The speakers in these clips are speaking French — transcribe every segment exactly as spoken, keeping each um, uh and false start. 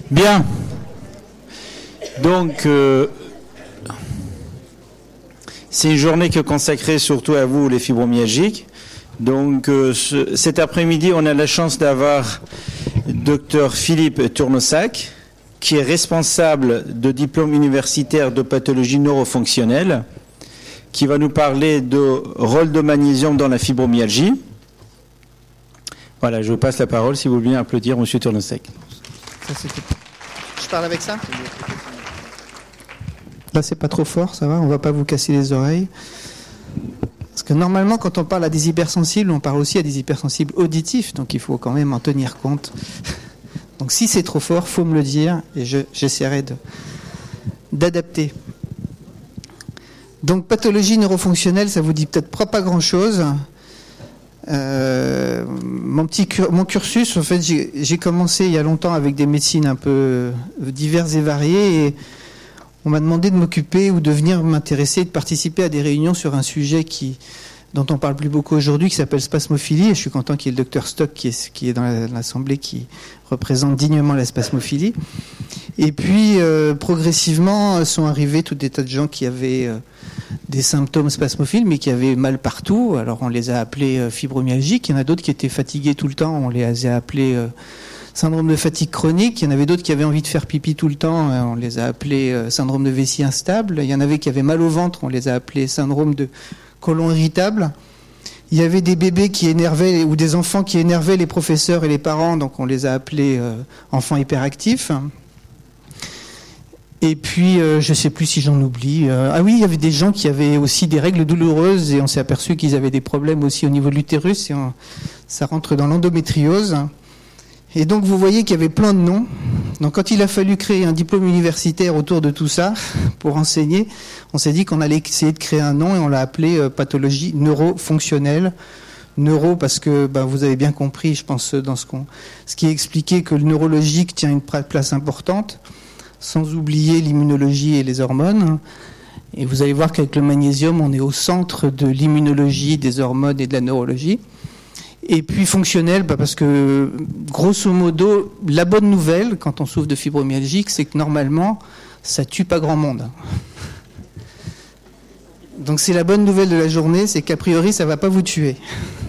Bien. Donc, euh, c'est une journée qui est consacrée surtout à vous, les fibromyalgiques. Donc, euh, ce, cet après-midi, on a la chance d'avoir docteur Philippe Tournesac, qui est responsable de diplôme universitaire de pathologie neurofonctionnelle, qui va nous parler du rôle de magnésium dans la fibromyalgie. Voilà, je vous passe la parole, si vous voulez bien applaudir monsieur Tournesac. Je parle avec ça ? Là, c'est pas trop fort, ça va ? On va pas vous casser les oreilles. Parce que normalement, quand on parle à des hypersensibles, on parle aussi à des hypersensibles auditifs, donc il faut quand même en tenir compte. Donc si c'est trop fort, faut me le dire, et je, j'essaierai de, d'adapter. Donc pathologie neurofonctionnelle, ça vous dit peut-être pas grand-chose. Euh, mon petit cur- mon cursus, en fait, j'ai, j'ai commencé il y a longtemps avec des médecines un peu diverses et variées, et on m'a demandé de m'occuper ou de venir m'intéresser, de participer à des réunions sur un sujet qui, dont on parle plus beaucoup aujourd'hui, qui s'appelle spasmophilie. Et je suis content qu'il y ait le docteur Stock qui est, qui est dans la, l'Assemblée, qui représente dignement la spasmophilie. Et puis, euh, progressivement, sont arrivés tout des tas de gens qui avaient euh, des symptômes spasmophiles, mais qui avaient mal partout. Alors, on les a appelés euh, fibromyalgiques. Il y en a d'autres qui étaient fatigués tout le temps. On les a appelés euh, syndrome de fatigue chronique. Il y en avait d'autres qui avaient envie de faire pipi tout le temps. Euh, on les a appelés euh, syndrome de vessie instable. Il y en avait qui avaient mal au ventre. On les a appelés syndrome de côlon irritable. Il y avait des bébés qui énervaient, ou des enfants qui énervaient les professeurs et les parents, donc on les a appelés euh, enfants hyperactifs. Et puis, euh, je ne sais plus si j'en oublie. Euh, ah oui, il y avait des gens qui avaient aussi des règles douloureuses, et on s'est aperçu qu'ils avaient des problèmes aussi au niveau de l'utérus, et on, ça rentre dans l'endométriose. Et donc, vous voyez qu'il y avait plein de noms. Donc, quand il a fallu créer un diplôme universitaire autour de tout ça, pour enseigner, on s'est dit qu'on allait essayer de créer un nom, et on l'a appelé euh, pathologie neurofonctionnelle. Neuro, parce que bah, vous avez bien compris, je pense, dans ce, qu'on, ce qui est expliqué, que le neurologique tient une place importante, sans oublier l'immunologie et les hormones. Et vous allez voir qu'avec le magnésium, on est au centre de l'immunologie, des hormones et de la neurologie. Et puis fonctionnel, bah parce que grosso modo, la bonne nouvelle quand on souffre de fibromyalgie, c'est que normalement, ça tue pas grand monde. Donc c'est la bonne nouvelle de la journée, c'est qu'a priori, ça va pas vous tuer.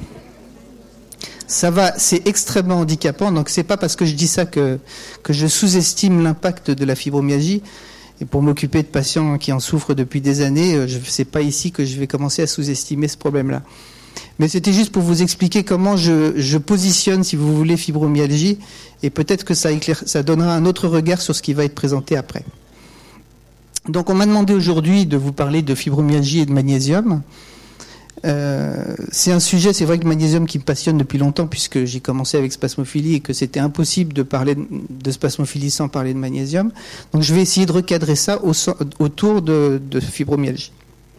Ça va, c'est extrêmement handicapant, donc c'est pas parce que je dis ça que, que je sous-estime l'impact de la fibromyalgie. Et pour m'occuper de patients qui en souffrent depuis des années, je c'est pas ici que je vais commencer à sous-estimer ce problème-là. Mais c'était juste pour vous expliquer comment je, je positionne, si vous voulez, fibromyalgie, et peut-être que ça, éclaire, ça donnera un autre regard sur ce qui va être présenté après. Donc on m'a demandé aujourd'hui de vous parler de fibromyalgie et de magnésium. Euh, c'est un sujet, c'est vrai que le magnésium qui me passionne depuis longtemps, puisque j'ai commencé avec spasmophilie et que c'était impossible de parler de spasmophilie sans parler de magnésium. Donc je vais essayer de recadrer ça au, autour de, de fibromyalgie.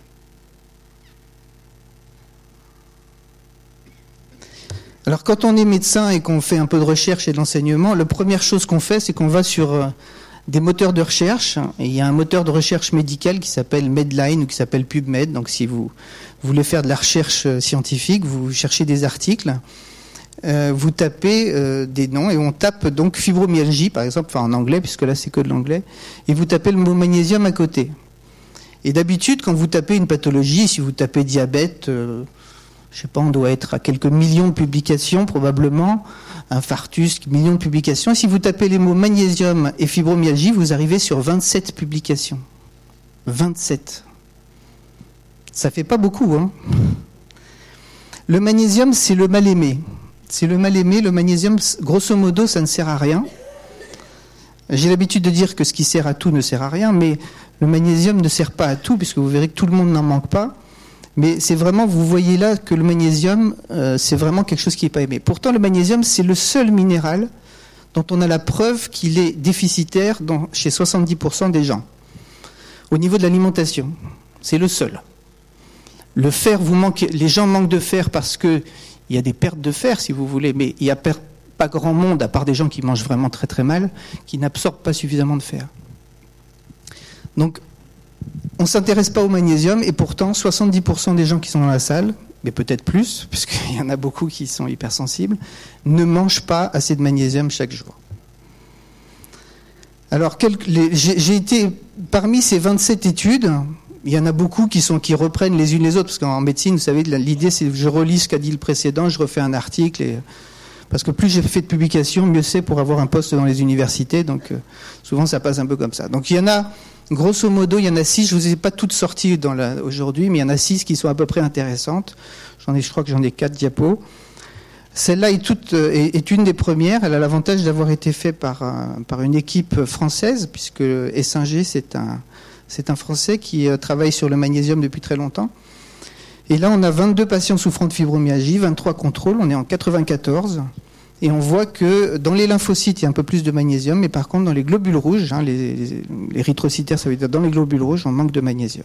Alors quand on est médecin et qu'on fait un peu de recherche et de l'enseignement, la première chose qu'on fait, c'est qu'on va sur euh, des moteurs de recherche. Et il y a un moteur de recherche médical qui s'appelle Medline ou qui s'appelle PubMed. Donc si vous voulez faire de la recherche scientifique, vous cherchez des articles, euh, vous tapez euh, des noms et on tape donc fibromyalgie par exemple, enfin en anglais puisque là c'est que de l'anglais, et vous tapez le mot magnésium à côté. Et d'habitude quand vous tapez une pathologie, si vous tapez diabète, euh, je sais pas, on doit être à quelques millions de publications probablement, infarctus, millions de publications. Et si vous tapez les mots magnésium et fibromyalgie, vous arrivez sur vingt-sept publications. vingt-sept. Ça fait pas beaucoup, hein. Le magnésium, c'est le mal-aimé. C'est le mal-aimé. Le magnésium, grosso modo, ça ne sert à rien. J'ai l'habitude de dire que ce qui sert à tout ne sert à rien, mais le magnésium ne sert pas à tout, puisque vous verrez que tout le monde n'en manque pas. Mais c'est vraiment, vous voyez là que le magnésium, euh, c'est vraiment quelque chose qui n'est pas aimé. Pourtant, le magnésium, c'est le seul minéral dont on a la preuve qu'il est déficitaire dans, chez soixante-dix pour cent des gens. Au niveau de l'alimentation, c'est le seul. Le fer, vous manquez, les gens manquent de fer parce que il y a des pertes de fer, si vous voulez, mais il n'y a pas grand monde, à part des gens qui mangent vraiment très très mal, qui n'absorbent pas suffisamment de fer. Donc, on ne s'intéresse pas au magnésium, et pourtant, soixante-dix pour cent des gens qui sont dans la salle, mais peut-être plus, puisqu'il y en a beaucoup qui sont hypersensibles, ne mangent pas assez de magnésium chaque jour. Alors, quelques, les, j'ai, j'ai été parmi ces vingt-sept études. Il y en a beaucoup qui sont qui reprennent les unes les autres, parce qu'en médecine, vous savez, l'idée c'est que je relis ce qu'a dit le précédent, je refais un article, et, parce que plus j'ai fait de publications, mieux c'est pour avoir un poste dans les universités. Donc, euh, souvent, ça passe un peu comme ça. Donc, il y en a, grosso modo, il y en a six. Je vous ai pas toutes sorties dans la, aujourd'hui, mais il y en a six qui sont à peu près intéressantes. J'en ai, je crois que j'en ai quatre diapos. Celle-là est, toute, est, est une des premières. Elle a l'avantage d'avoir été faite par, par une équipe française, puisque Essinger, c'est un, c'est un Français qui travaille sur le magnésium depuis très longtemps. Et là, on a vingt-deux patients souffrant de fibromyalgie, vingt-trois contrôles. On est en quatre-vingt-quatorze. Et on voit que dans les lymphocytes, il y a un peu plus de magnésium, mais par contre, dans les globules rouges, hein, les, les érythrocytaires, ça veut dire dans les globules rouges, on manque de magnésium.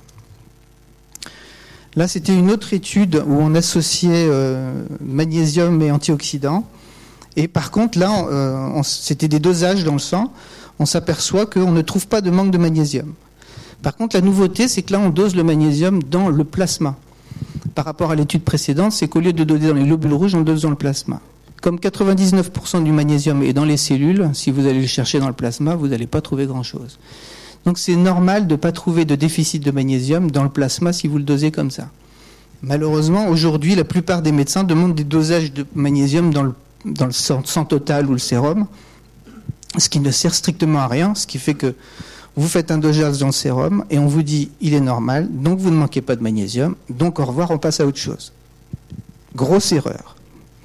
Là, c'était une autre étude où on associait euh, magnésium et antioxydants. Et par contre, là, euh, on, c'était des dosages dans le sang. On s'aperçoit qu'on ne trouve pas de manque de magnésium. Par contre, la nouveauté, c'est que là, on dose le magnésium dans le plasma. Par rapport à l'étude précédente, c'est qu'au lieu de doser dans les globules rouges, on dose dans le plasma. Comme quatre-vingt-dix-neuf pour cent du magnésium est dans les cellules, si vous allez le chercher dans le plasma, vous n'allez pas trouver grand-chose. Donc c'est normal de ne pas trouver de déficit de magnésium dans le plasma si vous le dosez comme ça. Malheureusement, aujourd'hui, la plupart des médecins demandent des dosages de magnésium dans le, dans le sang, sang total ou le sérum, ce qui ne sert strictement à rien, ce qui fait que vous faites un dosage dans le sérum et on vous dit il est normal, donc vous ne manquez pas de magnésium, donc au revoir, on passe à autre chose. Grosse erreur.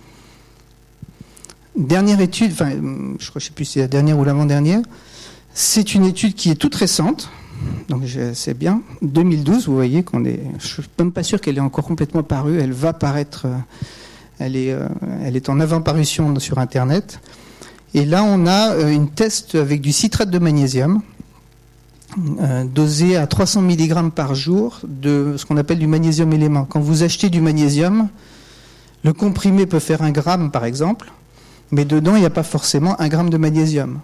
Dernière étude, enfin, je crois, je sais plus si c'est la dernière ou l'avant-dernière, c'est une étude qui est toute récente, donc c'est bien, deux mille douze, vous voyez qu'on est, je suis même pas sûr qu'elle est encore complètement parue, elle va paraître, elle est, elle est en avant-parution sur Internet, et là on a une test avec du citrate de magnésium, euh, dosé à trois cents milligrammes par jour de ce qu'on appelle du magnésium élément. Quand vous achetez du magnésium, le comprimé peut faire un gramme par exemple, mais dedans il n'y a pas forcément un gramme de magnésium.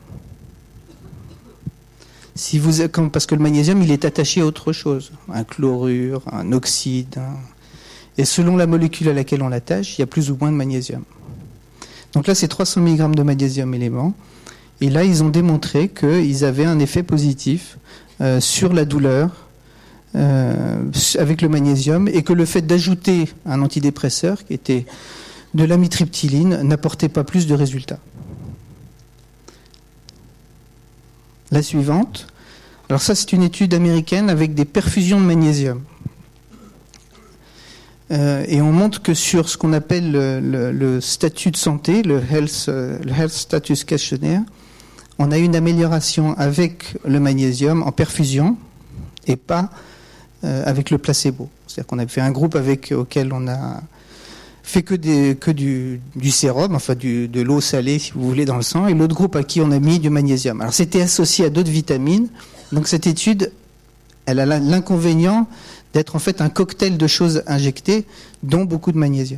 Si vous, parce que le magnésium, il est attaché à autre chose, un chlorure, un oxyde, un... et selon la molécule à laquelle on l'attache, il y a plus ou moins de magnésium. Donc là, c'est trois cents milligrammes de magnésium élément, et là, ils ont démontré qu'ils avaient un effet positif euh, sur la douleur euh, avec le magnésium, et que le fait d'ajouter un antidépresseur, qui était de l'amitriptyline, n'apportait pas plus de résultats. La suivante. Alors ça, c'est une étude américaine avec des perfusions de magnésium. Euh, et on montre que sur ce qu'on appelle le, le, le statut de santé, le Health, euh, le Health Status Questionnaire, on a une amélioration avec le magnésium en perfusion et pas euh, avec le placebo. C'est-à-dire qu'on a fait un groupe avec auquel on a fait que, des, que du, du sérum, enfin du, de l'eau salée, si vous voulez, dans le sang, et l'autre groupe à qui on a mis du magnésium. Alors c'était associé à d'autres vitamines, donc cette étude, elle a l'inconvénient d'être en fait un cocktail de choses injectées, dont beaucoup de magnésium.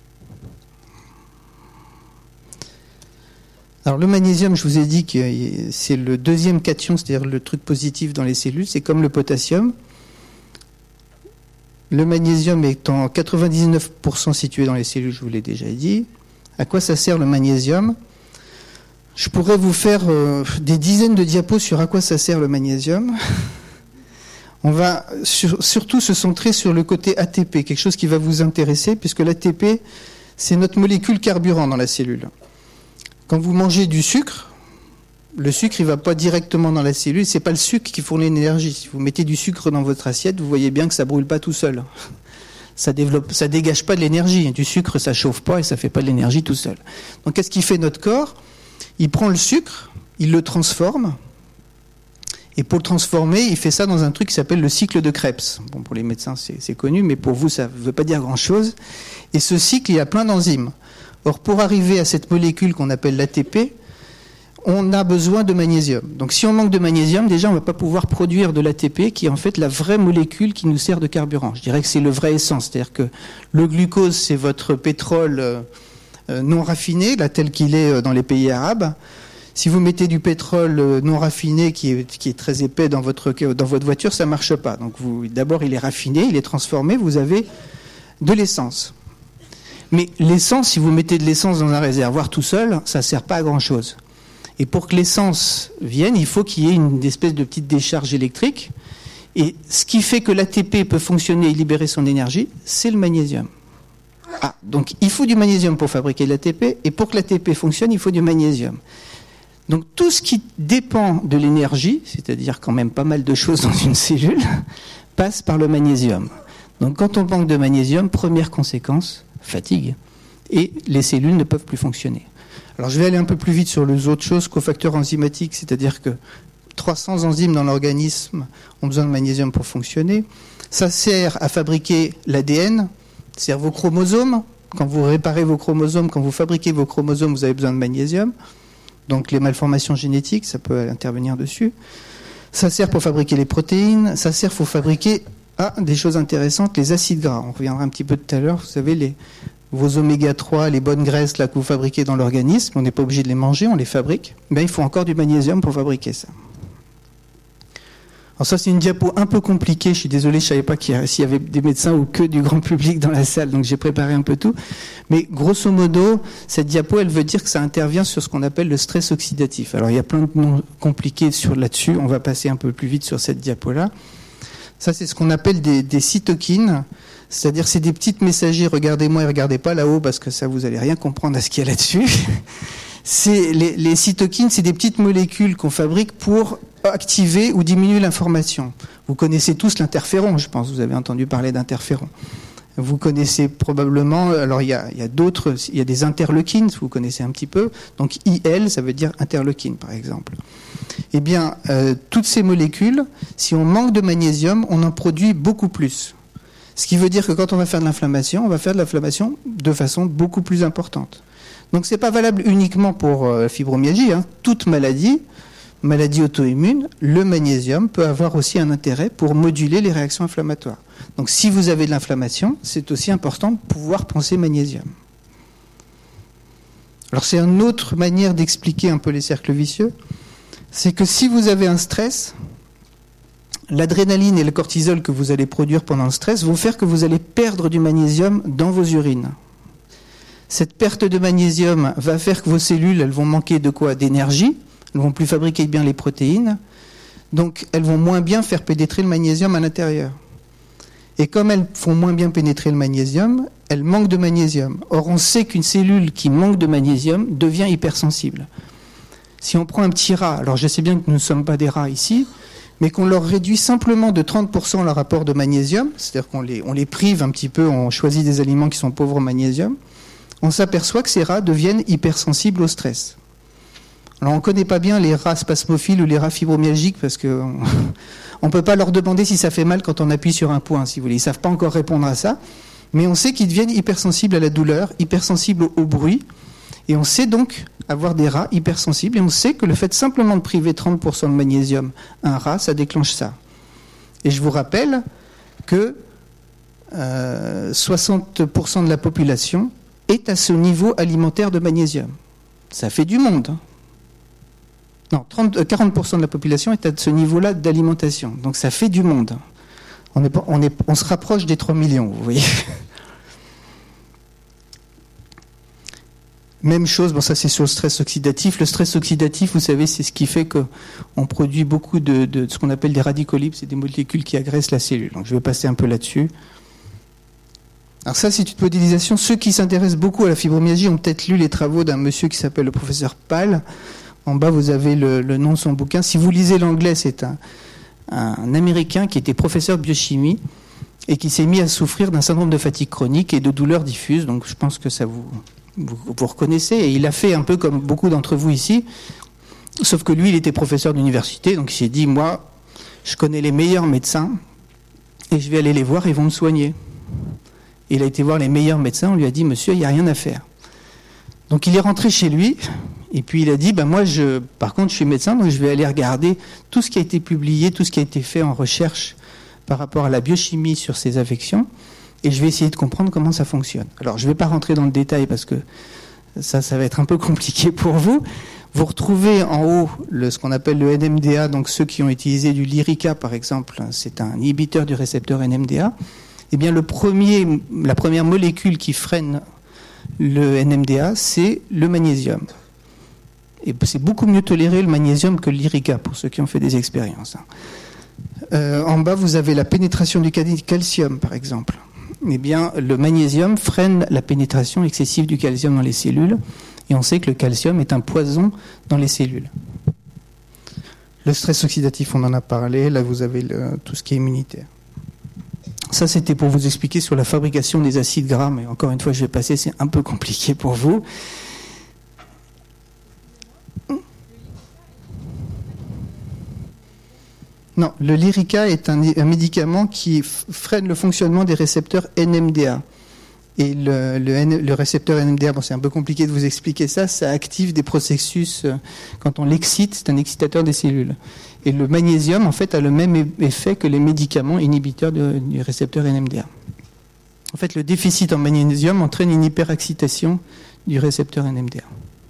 Alors le magnésium, je vous ai dit que c'est le deuxième cation, c'est-à-dire le truc positif dans les cellules, c'est comme le potassium. Le magnésium est en quatre-vingt-dix-neuf pour cent situé dans les cellules, je vous l'ai déjà dit. À quoi ça sert le magnésium ? Je pourrais vous faire euh, des dizaines de diapos sur à quoi ça sert le magnésium. On va sur, surtout se centrer sur le côté A T P, quelque chose qui va vous intéresser, puisque l'A T P, c'est notre molécule carburant dans la cellule. Quand vous mangez du sucre, le sucre, il ne va pas directement dans la cellule, c'est pas le sucre qui fournit l'énergie. Si vous mettez du sucre dans votre assiette, vous voyez bien que ça brûle pas tout seul. Ça développe, ça dégage pas de l'énergie. Du sucre, ça chauffe pas et ça fait pas de l'énergie tout seul. Donc, qu'est-ce qu'il fait notre corps ? Il prend le sucre, il le transforme, et pour le transformer, il fait ça dans un truc qui s'appelle le cycle de Krebs. Bon, pour les médecins, c'est, c'est connu, mais pour vous, ça ne veut pas dire grand-chose. Et ce cycle, il a plein d'enzymes. Or, pour arriver à cette molécule qu'on appelle l'A T P, on a besoin de magnésium. Donc si on manque de magnésium, déjà on ne va pas pouvoir produire de l'A T P, qui est en fait la vraie molécule qui nous sert de carburant. Je dirais que c'est le vrai essence, c'est-à-dire que le glucose, c'est votre pétrole euh, non raffiné, là tel qu'il est dans les pays arabes. Si vous mettez du pétrole non raffiné qui est, qui est très épais dans votre, dans votre voiture, ça ne marche pas. Donc vous, d'abord il est raffiné, il est transformé, vous avez de l'essence. Mais l'essence, si vous mettez de l'essence dans un réservoir tout seul, ça ne sert pas à grand-chose. Et pour que l'essence vienne, il faut qu'il y ait une espèce de petite décharge électrique. Et ce qui fait que l'A T P peut fonctionner et libérer son énergie, c'est le magnésium. Ah, donc il faut du magnésium pour fabriquer l'A T P, et pour que l'A T P fonctionne, il faut du magnésium. Donc tout ce qui dépend de l'énergie, c'est-à-dire quand même pas mal de choses dans une cellule, passe par le magnésium. Donc quand on manque de magnésium, première conséquence, fatigue. Et les cellules ne peuvent plus fonctionner. Alors je vais aller un peu plus vite sur les autres choses, cofacteurs enzymatiques, c'est-à-dire que trois cents enzymes dans l'organisme ont besoin de magnésium pour fonctionner. Ça sert à fabriquer l'A D N, c'est-à-dire vos chromosomes. Quand vous réparez vos chromosomes, quand vous fabriquez vos chromosomes, vous avez besoin de magnésium. Donc les malformations génétiques, ça peut intervenir dessus. Ça sert pour fabriquer les protéines, ça sert pour fabriquer ah, des choses intéressantes, les acides gras. On reviendra un petit peu tout à l'heure, vous savez, les, vos oméga trois, les bonnes graisses là, que vous fabriquez dans l'organisme, on n'est pas obligé de les manger, on les fabrique. Ben, il faut encore du magnésium pour fabriquer ça. Alors ça, c'est une diapo un peu compliquée. Je suis désolé, je ne savais pas qu'il y a, s'il y avait des médecins ou que du grand public dans la salle, donc j'ai préparé un peu tout. Mais grosso modo, cette diapo, elle veut dire que ça intervient sur ce qu'on appelle le stress oxydatif. Alors il y a plein de noms compliqués sur là-dessus. On va passer un peu plus vite sur cette diapo-là. Ça, c'est ce qu'on appelle des, des cytokines. C'est-à-dire, c'est des petites messagers. Regardez-moi et regardez pas là-haut parce que ça, vous allez rien comprendre à ce qu'il y a là-dessus. C'est les, les cytokines, c'est des petites molécules qu'on fabrique pour activer ou diminuer l'information. Vous connaissez tous l'interféron, je pense. Vous avez entendu parler d'interféron. Vous connaissez probablement, alors il y a, il y a d'autres, il y a des interleukines, vous connaissez un petit peu. Donc I L, ça veut dire interleukine, par exemple. Eh bien, euh, toutes ces molécules, si on manque de magnésium, on en produit beaucoup plus. Ce qui veut dire que quand on va faire de l'inflammation, on va faire de l'inflammation de façon beaucoup plus importante. Donc c'est pas valable uniquement pour euh, fibromyalgie, hein. Toute maladie, maladie auto-immune, le magnésium peut avoir aussi un intérêt pour moduler les réactions inflammatoires. Donc si vous avez de l'inflammation, c'est aussi important de pouvoir penser magnésium. Alors c'est une autre manière d'expliquer un peu les cercles vicieux, c'est que si vous avez un stress, l'adrénaline et le cortisol que vous allez produire pendant le stress vont faire que vous allez perdre du magnésium dans vos urines. Cette perte de magnésium va faire que vos cellules, elles vont manquer de quoi ? D'énergie. Elles vont plus fabriquer bien les protéines. Donc, elles vont moins bien faire pénétrer le magnésium à l'intérieur. Et comme elles font moins bien pénétrer le magnésium, elles manquent de magnésium. Or, on sait qu'une cellule qui manque de magnésium devient hypersensible. Si on prend un petit rat, alors je sais bien que nous ne sommes pas des rats ici, mais qu'on leur réduit simplement de trente pour cent leur rapport de magnésium, c'est-à-dire qu'on les, on les prive un petit peu, on choisit des aliments qui sont pauvres en magnésium, on s'aperçoit que ces rats deviennent hypersensibles au stress. Alors on ne connaît pas bien les rats spasmophiles ou les rats fibromyalgiques parce qu'on ne peut pas leur demander si ça fait mal quand on appuie sur un point, si vous voulez. Ils ne savent pas encore répondre à ça, mais on sait qu'ils deviennent hypersensibles à la douleur, hypersensibles au, au bruit, et on sait donc avoir des rats hypersensibles, et on sait que le fait simplement de priver trente pour cent de magnésium à un rat, ça déclenche ça. Et je vous rappelle que euh, soixante pour cent de la population est à ce niveau alimentaire de magnésium. Ça fait du monde. Hein. Non, trente, quarante pour cent de la population est à ce niveau-là d'alimentation. Donc ça fait du monde. On, est, on, est, on se rapproche des trois millions, vous voyez. Même chose, bon ça c'est sur le stress oxydatif. Le stress oxydatif, vous savez, c'est ce qui fait qu'on produit beaucoup de, de, de ce qu'on appelle des radicaux libres, c'est des molécules qui agressent la cellule. Donc je vais passer un peu là-dessus. Alors ça, c'est une modélisation. Ceux qui s'intéressent beaucoup à la fibromyalgie ont peut-être lu les travaux d'un monsieur qui s'appelle le professeur Pal. En bas, vous avez le, le nom de son bouquin. Si vous lisez l'anglais, c'est un, un Américain qui était professeur de biochimie et qui s'est mis à souffrir d'un syndrome de fatigue chronique et de douleurs diffuses. Donc je pense que ça vous, vous, vous reconnaissez. Et il a fait un peu comme beaucoup d'entre vous ici, sauf que lui, il était professeur d'université. Donc il s'est dit, moi, je connais les meilleurs médecins et je vais aller les voir, ils vont me soigner. Il a été voir les meilleurs médecins, on lui a dit « Monsieur, il n'y a rien à faire ». Donc il est rentré chez lui, et puis il a dit bah, « Moi, je, par contre, je suis médecin, donc je vais aller regarder tout ce qui a été publié, tout ce qui a été fait en recherche par rapport à la biochimie sur ces affections, et je vais essayer de comprendre comment ça fonctionne. » Alors, je ne vais pas rentrer dans le détail, parce que ça, ça va être un peu compliqué pour vous. Vous retrouvez en haut le, ce qu'on appelle le N M D A, donc ceux qui ont utilisé du Lyrica, par exemple, c'est un inhibiteur du récepteur N M D A. Eh bien, le premier, la première molécule qui freine le N M D A, c'est le magnésium. Et c'est beaucoup mieux toléré le magnésium que l'Lyrica, pour ceux qui ont fait des expériences. Euh, en bas, vous avez la pénétration du calcium, par exemple. Eh bien, le magnésium freine la pénétration excessive du calcium dans les cellules, et on sait que le calcium est un poison dans les cellules. Le stress oxydatif, on en a parlé. Là, vous avez le, tout ce qui est immunitaire. Ça, c'était pour vous expliquer sur la fabrication des acides gras, mais encore une fois, je vais passer, c'est un peu compliqué pour vous. Non, le Lyrica est un, un médicament qui f- freine le fonctionnement des récepteurs N M D A. Et le, le, N, le récepteur N M D A, bon, c'est un peu compliqué de vous expliquer ça, ça active des processus, euh, quand on l'excite, c'est un excitateur des cellules. Et le magnésium, en fait, a le même effet que les médicaments inhibiteurs de, du récepteur N M D A. En fait, le déficit en magnésium entraîne une hyperexcitation du récepteur N M D A.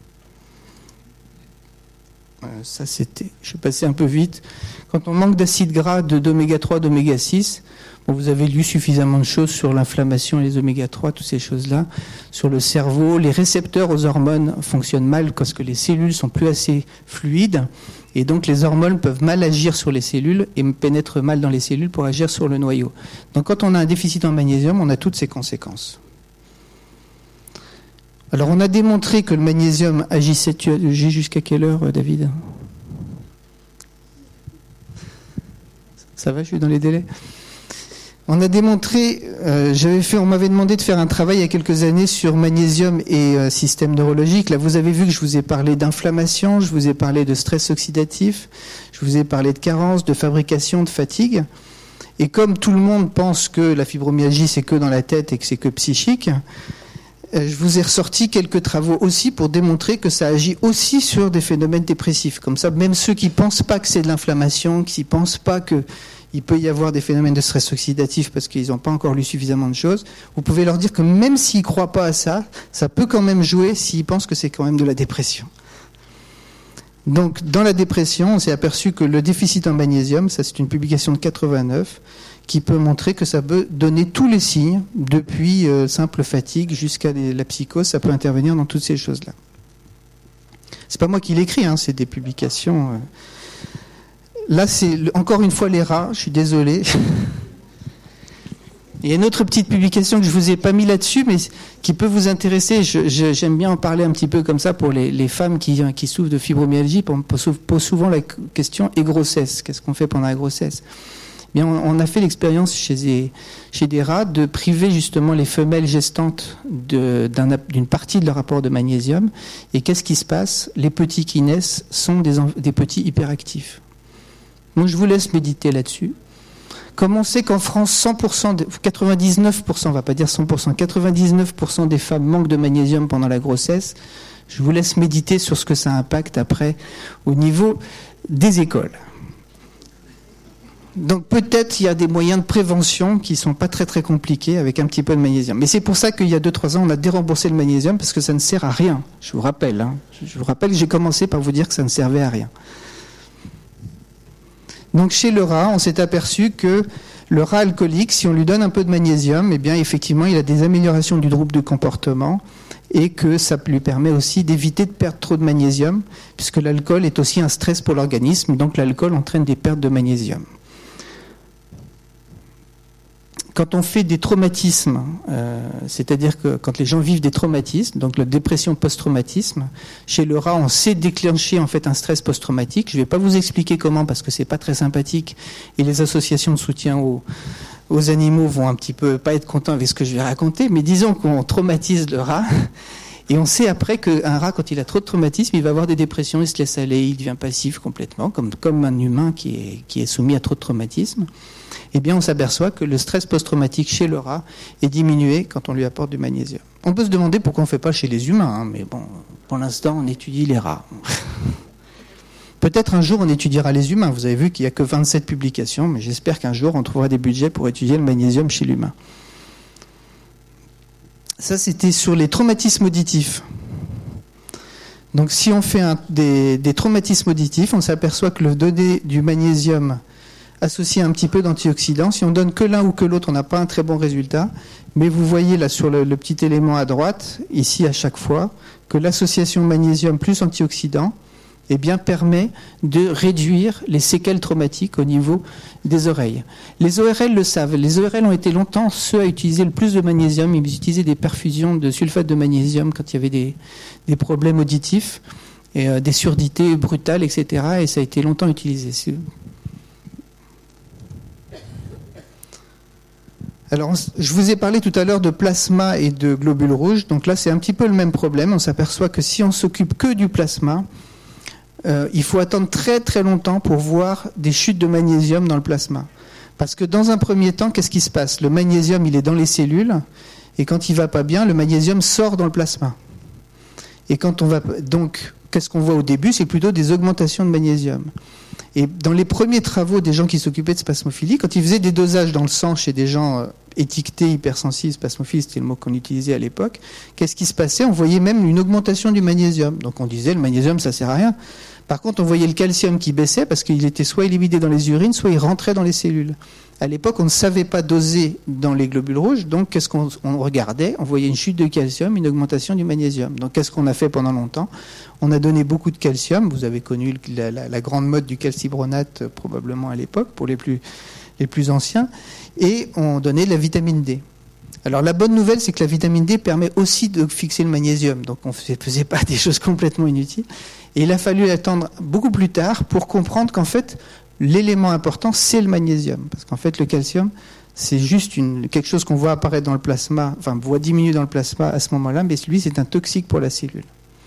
Euh, ça, c'était... Je vais passer un peu vite. Quand on manque d'acides gras, de, d'oméga trois, d'oméga six, bon, vous avez lu suffisamment de choses sur l'inflammation et les oméga trois, toutes ces choses-là. Sur le cerveau, les récepteurs aux hormones fonctionnent mal parce que les cellules sont plus assez fluides. Et donc, les hormones peuvent mal agir sur les cellules et pénètrent mal dans les cellules pour agir sur le noyau. Donc, quand on a un déficit en magnésium, on a toutes ces conséquences. Alors, on a démontré que le magnésium agissait... Tu agis jusqu'à quelle heure, David ? Ça va, je suis dans les délais ? On a démontré... Euh, j'avais fait, on m'avait demandé de faire un travail il y a quelques années sur magnésium et euh, système neurologique. Là, vous avez vu que je vous ai parlé d'inflammation, je vous ai parlé de stress oxydatif, je vous ai parlé de carence, de fabrication, de fatigue. Et comme tout le monde pense que la fibromyalgie, c'est que dans la tête et que c'est que psychique... Je vous ai ressorti quelques travaux aussi pour démontrer que ça agit aussi sur des phénomènes dépressifs. Comme ça, même ceux qui ne pensent pas que c'est de l'inflammation, qui ne pensent pas qu'il peut y avoir des phénomènes de stress oxydatif parce qu'ils n'ont pas encore lu suffisamment de choses, vous pouvez leur dire que même s'ils ne croient pas à ça, ça peut quand même jouer s'ils pensent que c'est quand même de la dépression. Donc, dans la dépression, on s'est aperçu que le déficit en magnésium, ça c'est une publication de quatre-vingt-neuf, qui peut montrer que ça peut donner tous les signes, depuis euh, simple fatigue jusqu'à les, la psychose, ça peut intervenir dans toutes ces choses-là. C'est pas moi qui l'écris, hein, c'est des publications. Euh... Là, c'est encore une fois les rats, je suis désolé. Il y a une autre petite publication que je vous ai pas mis là-dessus, mais qui peut vous intéresser. Je, je, j'aime bien en parler un petit peu comme ça pour les, les femmes qui, qui souffrent de fibromyalgie. On pose souvent la question et grossesse. Qu'est-ce qu'on fait pendant la grossesse ? Bien, on a fait l'expérience chez des, chez des rats de priver justement les femelles gestantes de, d'un, d'une partie de leur apport de magnésium. Et qu'est-ce qui se passe ? Les petits qui naissent sont des, des petits hyperactifs. Donc je vous laisse méditer là-dessus. Comme on sait qu'en France, cent pour cent, de, quatre-vingt-dix-neuf pour cent, on ne va pas dire cent pour cent, quatre-vingt-dix-neuf pour cent des femmes manquent de magnésium pendant la grossesse, je vous laisse méditer sur ce que ça impacte après au niveau des écoles. Donc peut-être il y a des moyens de prévention qui ne sont pas très très compliqués avec un petit peu de magnésium. Mais c'est pour ça qu'il y a deux trois ans, on a déremboursé le magnésium parce que ça ne sert à rien. Je vous rappelle, hein. Je vous rappelle que j'ai commencé par vous dire que ça ne servait à rien. Donc chez le rat, on s'est aperçu que le rat alcoolique, si on lui donne un peu de magnésium, eh bien effectivement il a des améliorations du trouble de comportement et que ça lui permet aussi d'éviter de perdre trop de magnésium puisque l'alcool est aussi un stress pour l'organisme, donc l'alcool entraîne des pertes de magnésium. Quand on fait des traumatismes, euh, c'est-à-dire que quand les gens vivent des traumatismes, donc la dépression post-traumatisme, chez le rat, on sait déclencher en fait un stress post-traumatique. Je ne vais pas vous expliquer comment parce que c'est pas très sympathique et les associations de soutien aux, aux animaux vont un petit peu pas être contents avec ce que je vais raconter, mais disons qu'on traumatise le rat et on sait après qu'un rat, quand il a trop de traumatisme, il va avoir des dépressions, il se laisse aller, il devient passif complètement, comme, comme un humain qui est, qui est soumis à trop de traumatisme. Eh bien, on s'aperçoit que le stress post-traumatique chez le rat est diminué quand on lui apporte du magnésium. On peut se demander pourquoi on ne fait pas chez les humains, hein, mais bon, pour l'instant, on étudie les rats. Peut-être un jour, on étudiera les humains. Vous avez vu qu'il n'y a que vingt-sept publications, mais j'espère qu'un jour, on trouvera des budgets pour étudier le magnésium chez l'humain. Ça, c'était sur les traumatismes auditifs. Donc, si on fait un, des, des traumatismes auditifs, on s'aperçoit que le donner du magnésium associé un petit peu d'antioxydants. Si on donne que l'un ou que l'autre, on n'a pas un très bon résultat. Mais vous voyez là sur le, le petit élément à droite, ici à chaque fois, que l'association magnésium plus antioxydants eh bien, permet de réduire les séquelles traumatiques au niveau des oreilles. Les O R L le savent. Les O R L ont été longtemps ceux à utiliser le plus de magnésium. Ils utilisaient des perfusions de sulfate de magnésium quand il y avait des, des problèmes auditifs, et, euh, des surdités brutales, et cetera. Et ça a été longtemps utilisé. C'est... Alors, je vous ai parlé tout à l'heure de plasma et de globules rouges. Donc là, c'est un petit peu le même problème. On s'aperçoit que si on s'occupe que du plasma, Euh, il faut attendre très très longtemps pour voir des chutes de magnésium dans le plasma. Parce que dans un premier temps, qu'est-ce qui se passe ? Le magnésium, il est dans les cellules, et quand il va pas bien, le magnésium sort dans le plasma. Et quand on va donc, qu'est-ce qu'on voit au début ? C'est plutôt des augmentations de magnésium. Et dans les premiers travaux des gens qui s'occupaient de spasmophilie, quand ils faisaient des dosages dans le sang chez des gens euh, étiquetés hypersensibles, spasmophiles, c'était le mot qu'on utilisait à l'époque, qu'est-ce qui se passait ? On voyait même une augmentation du magnésium. Donc on disait, le magnésium, ça sert à rien. Par contre, on voyait le calcium qui baissait parce qu'il était soit éliminé dans les urines, soit il rentrait dans les cellules. À l'époque, on ne savait pas doser dans les globules rouges, donc qu'est-ce qu'on on regardait ? On voyait une chute de calcium, une augmentation du magnésium. Donc qu'est-ce qu'on a fait pendant longtemps ? On a donné beaucoup de calcium. Vous avez connu la, la, la grande mode du calcibronate, euh, probablement à l'époque, pour les plus, les plus anciens. Et on donnait de la vitamine D. Alors la bonne nouvelle, c'est que la vitamine D permet aussi de fixer le magnésium. Donc on ne faisait pas des choses complètement inutiles. Et il a fallu attendre beaucoup plus tard pour comprendre qu'en fait, l'élément important, c'est le magnésium. Parce qu'en fait, le calcium, c'est juste une, quelque chose qu'on voit apparaître dans le plasma, enfin, on voit diminuer dans le plasma à ce moment-là, mais lui, c'est un toxique pour la cellule.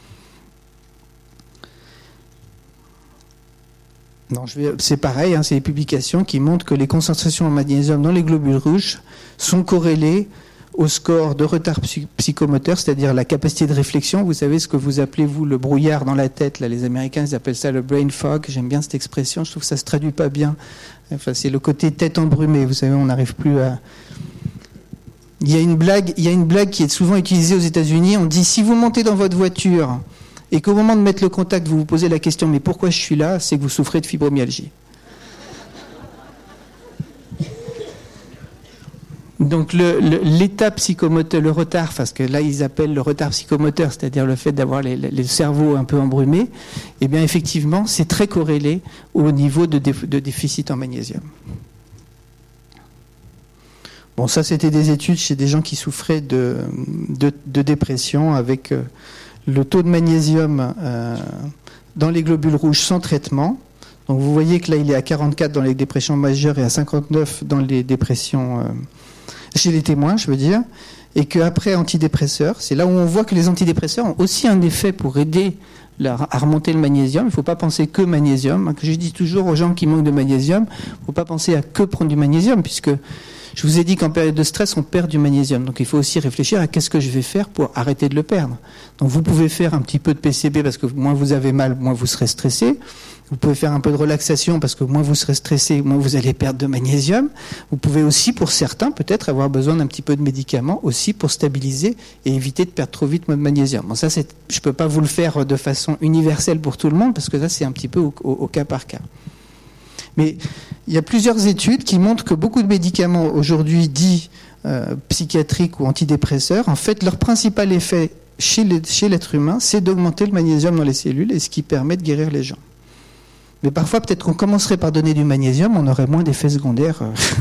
Non, je vais, c'est pareil, hein, c'est les publications qui montrent que les concentrations en magnésium dans les globules rouges sont corrélées au score de retard psychomoteur, c'est-à-dire la capacité de réflexion. Vous savez ce que vous appelez, vous, le brouillard dans la tête. Là, les Américains, ils appellent ça le brain fog. J'aime bien cette expression. Je trouve que ça se traduit pas bien. Enfin, c'est le côté tête embrumée. Vous savez, on n'arrive plus à... Il y a une blague, il y a une blague qui est souvent utilisée aux États-Unis. On dit, si vous montez dans votre voiture et qu'au moment de mettre le contact, vous vous posez la question, mais pourquoi je suis là ? C'est que vous souffrez de fibromyalgie. Donc le, le, l'état psychomoteur, le retard, parce que là ils appellent le retard psychomoteur, c'est-à-dire le fait d'avoir les, les, le cerveau un peu embrumé, eh bien effectivement c'est très corrélé au niveau de, déf, de déficit en magnésium. Bon, ça c'était des études chez des gens qui souffraient de, de, de dépression avec euh, le taux de magnésium euh, dans les globules rouges sans traitement. Donc vous voyez que là il est à quarante-quatre dans les dépressions majeures et à cinquante-neuf dans les dépressions... Euh, chez les témoins, je veux dire, et qu'après antidépresseurs, c'est là où on voit que les antidépresseurs ont aussi un effet pour aider la, à remonter le magnésium. Il ne faut pas penser que magnésium. Que je dis toujours aux gens qui manquent de magnésium, il ne faut pas penser à que prendre du magnésium, puisque je vous ai dit qu'en période de stress, on perd du magnésium. Donc il faut aussi réfléchir à qu'est-ce que je vais faire pour arrêter de le perdre. Donc vous pouvez faire un petit peu de P C B, parce que moins vous avez mal, moins vous serez stressé. Vous pouvez faire un peu de relaxation parce que moins vous serez stressé, moins vous allez perdre de magnésium. Vous pouvez aussi, pour certains, peut-être avoir besoin d'un petit peu de médicaments aussi pour stabiliser et éviter de perdre trop vite votre magnésium. Bon, ça, c'est, je peux pas vous le faire de façon universelle pour tout le monde parce que ça, c'est un petit peu au, au, au cas par cas. Mais il y a plusieurs études qui montrent que beaucoup de médicaments aujourd'hui dits euh, psychiatriques ou antidépresseurs, en fait, leur principal effet chez, les, chez l'être humain, c'est d'augmenter le magnésium dans les cellules et ce qui permet de guérir les gens. Mais parfois, peut-être qu'on commencerait par donner du magnésium, on aurait moins d'effets secondaires.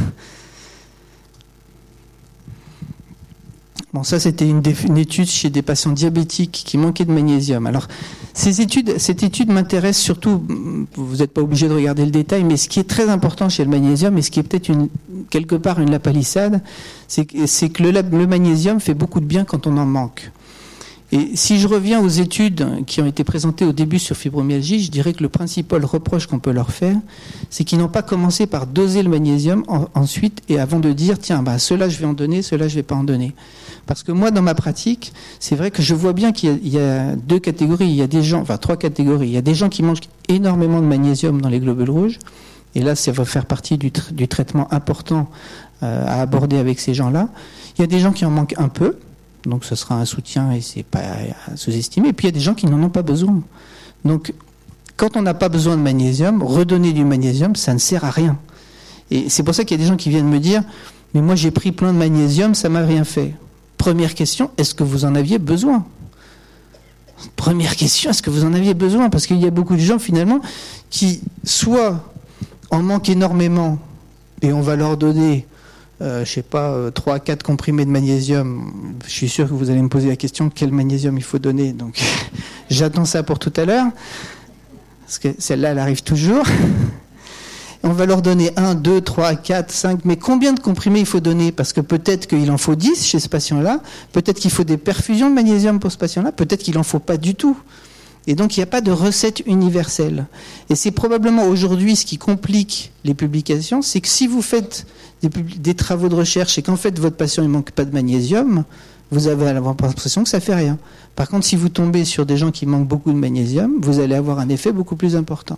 Bon, ça, c'était une, déf- une étude chez des patients diabétiques qui manquaient de magnésium. Alors, ces études, cette étude m'intéresse surtout, vous n'êtes pas obligé de regarder le détail, mais ce qui est très important chez le magnésium, et ce qui est peut-être une, quelque part une lapalissade, c'est, c'est que le, le magnésium fait beaucoup de bien quand on en manque. Et si je reviens aux études qui ont été présentées au début sur fibromyalgie, je dirais que le principal reproche qu'on peut leur faire, c'est qu'ils n'ont pas commencé par doser le magnésium en, ensuite et avant de dire, tiens, bah, ceux-là je vais en donner, ceux-là je vais pas en donner. Parce que moi, dans ma pratique, c'est vrai que je vois bien qu'il y a, il y a deux catégories. Il y a des gens, enfin trois catégories. Il y a des gens qui mangent énormément de magnésium dans les globules rouges. Et là, ça va faire partie du, tra- du traitement important euh, à aborder avec ces gens-là. Il y a des gens qui en manquent un peu. Donc ce sera un soutien et c'est pas à sous-estimer. Et puis il y a des gens qui n'en ont pas besoin. Donc quand on n'a pas besoin de magnésium, redonner du magnésium, ça ne sert à rien. Et c'est pour ça qu'il y a des gens qui viennent me dire « Mais moi j'ai pris plein de magnésium, ça m'a rien fait ». Première question, est-ce que vous en aviez besoin ? Première question, est-ce que vous en aviez besoin ? Parce qu'il y a beaucoup de gens finalement qui soit en manquent énormément et on va leur donner, euh, je sais pas, euh, trois à quatre comprimés de magnésium. Je suis sûr que vous allez me poser la question quel magnésium il faut donner. Donc j'attends ça pour tout à l'heure. Parce que celle-là, elle arrive toujours. On va leur donner un, deux, trois, quatre, cinq. Mais combien de comprimés il faut donner ? Parce que peut-être qu'il en faut dix chez ce patient-là. Peut-être qu'il faut des perfusions de magnésium pour ce patient-là. Peut-être qu'il n'en faut pas du tout. Et donc, il n'y a pas de recette universelle. Et c'est probablement aujourd'hui ce qui complique les publications, c'est que si vous faites des, des travaux de recherche et qu'en fait, votre patient ne manque pas de magnésium, vous allez avoir l'impression que ça ne fait rien. Par contre, si vous tombez sur des gens qui manquent beaucoup de magnésium, vous allez avoir un effet beaucoup plus important.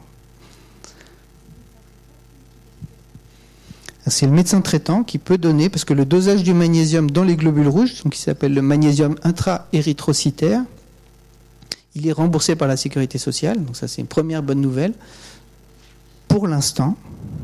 C'est le médecin traitant qui peut donner, parce que le dosage du magnésium dans les globules rouges, donc qui s'appelle le magnésium intra-érythrocytaire, il est remboursé par la sécurité sociale, donc ça c'est une première bonne nouvelle. Pour l'instant,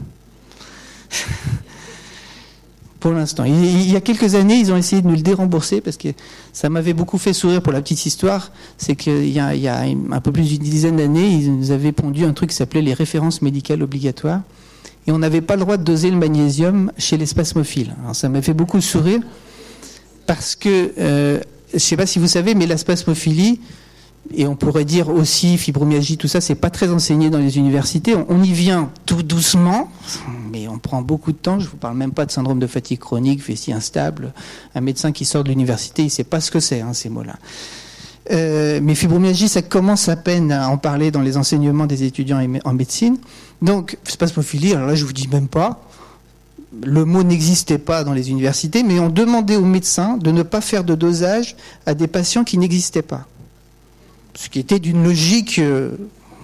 pour l'instant. Il y a quelques années, ils ont essayé de nous le dérembourser, parce que ça m'avait beaucoup fait sourire pour la petite histoire, c'est qu'il y a, il y a un peu plus d'une dizaine d'années, ils nous avaient pondu un truc qui s'appelait les références médicales obligatoires, et on n'avait pas le droit de doser le magnésium chez les spasmophiles. Alors ça m'a fait beaucoup sourire, parce que, euh, je ne sais pas si vous savez, mais la spasmophilie, et on pourrait dire aussi fibromyalgie, tout ça, c'est pas très enseigné dans les universités. On, on y vient tout doucement, mais on prend beaucoup de temps. Je vous parle même pas de syndrome de fatigue chronique, vessie instable. Un médecin qui sort de l'université, il sait pas ce que c'est, hein, ces mots-là. Euh, mais fibromyalgie, ça commence à peine à en parler dans les enseignements des étudiants en médecine. Donc, spasmophilie, alors là, je vous dis même pas. Le mot n'existait pas dans les universités, mais on demandait aux médecins de ne pas faire de dosage à des patients qui n'existaient pas. Ce qui était d'une logique... Euh...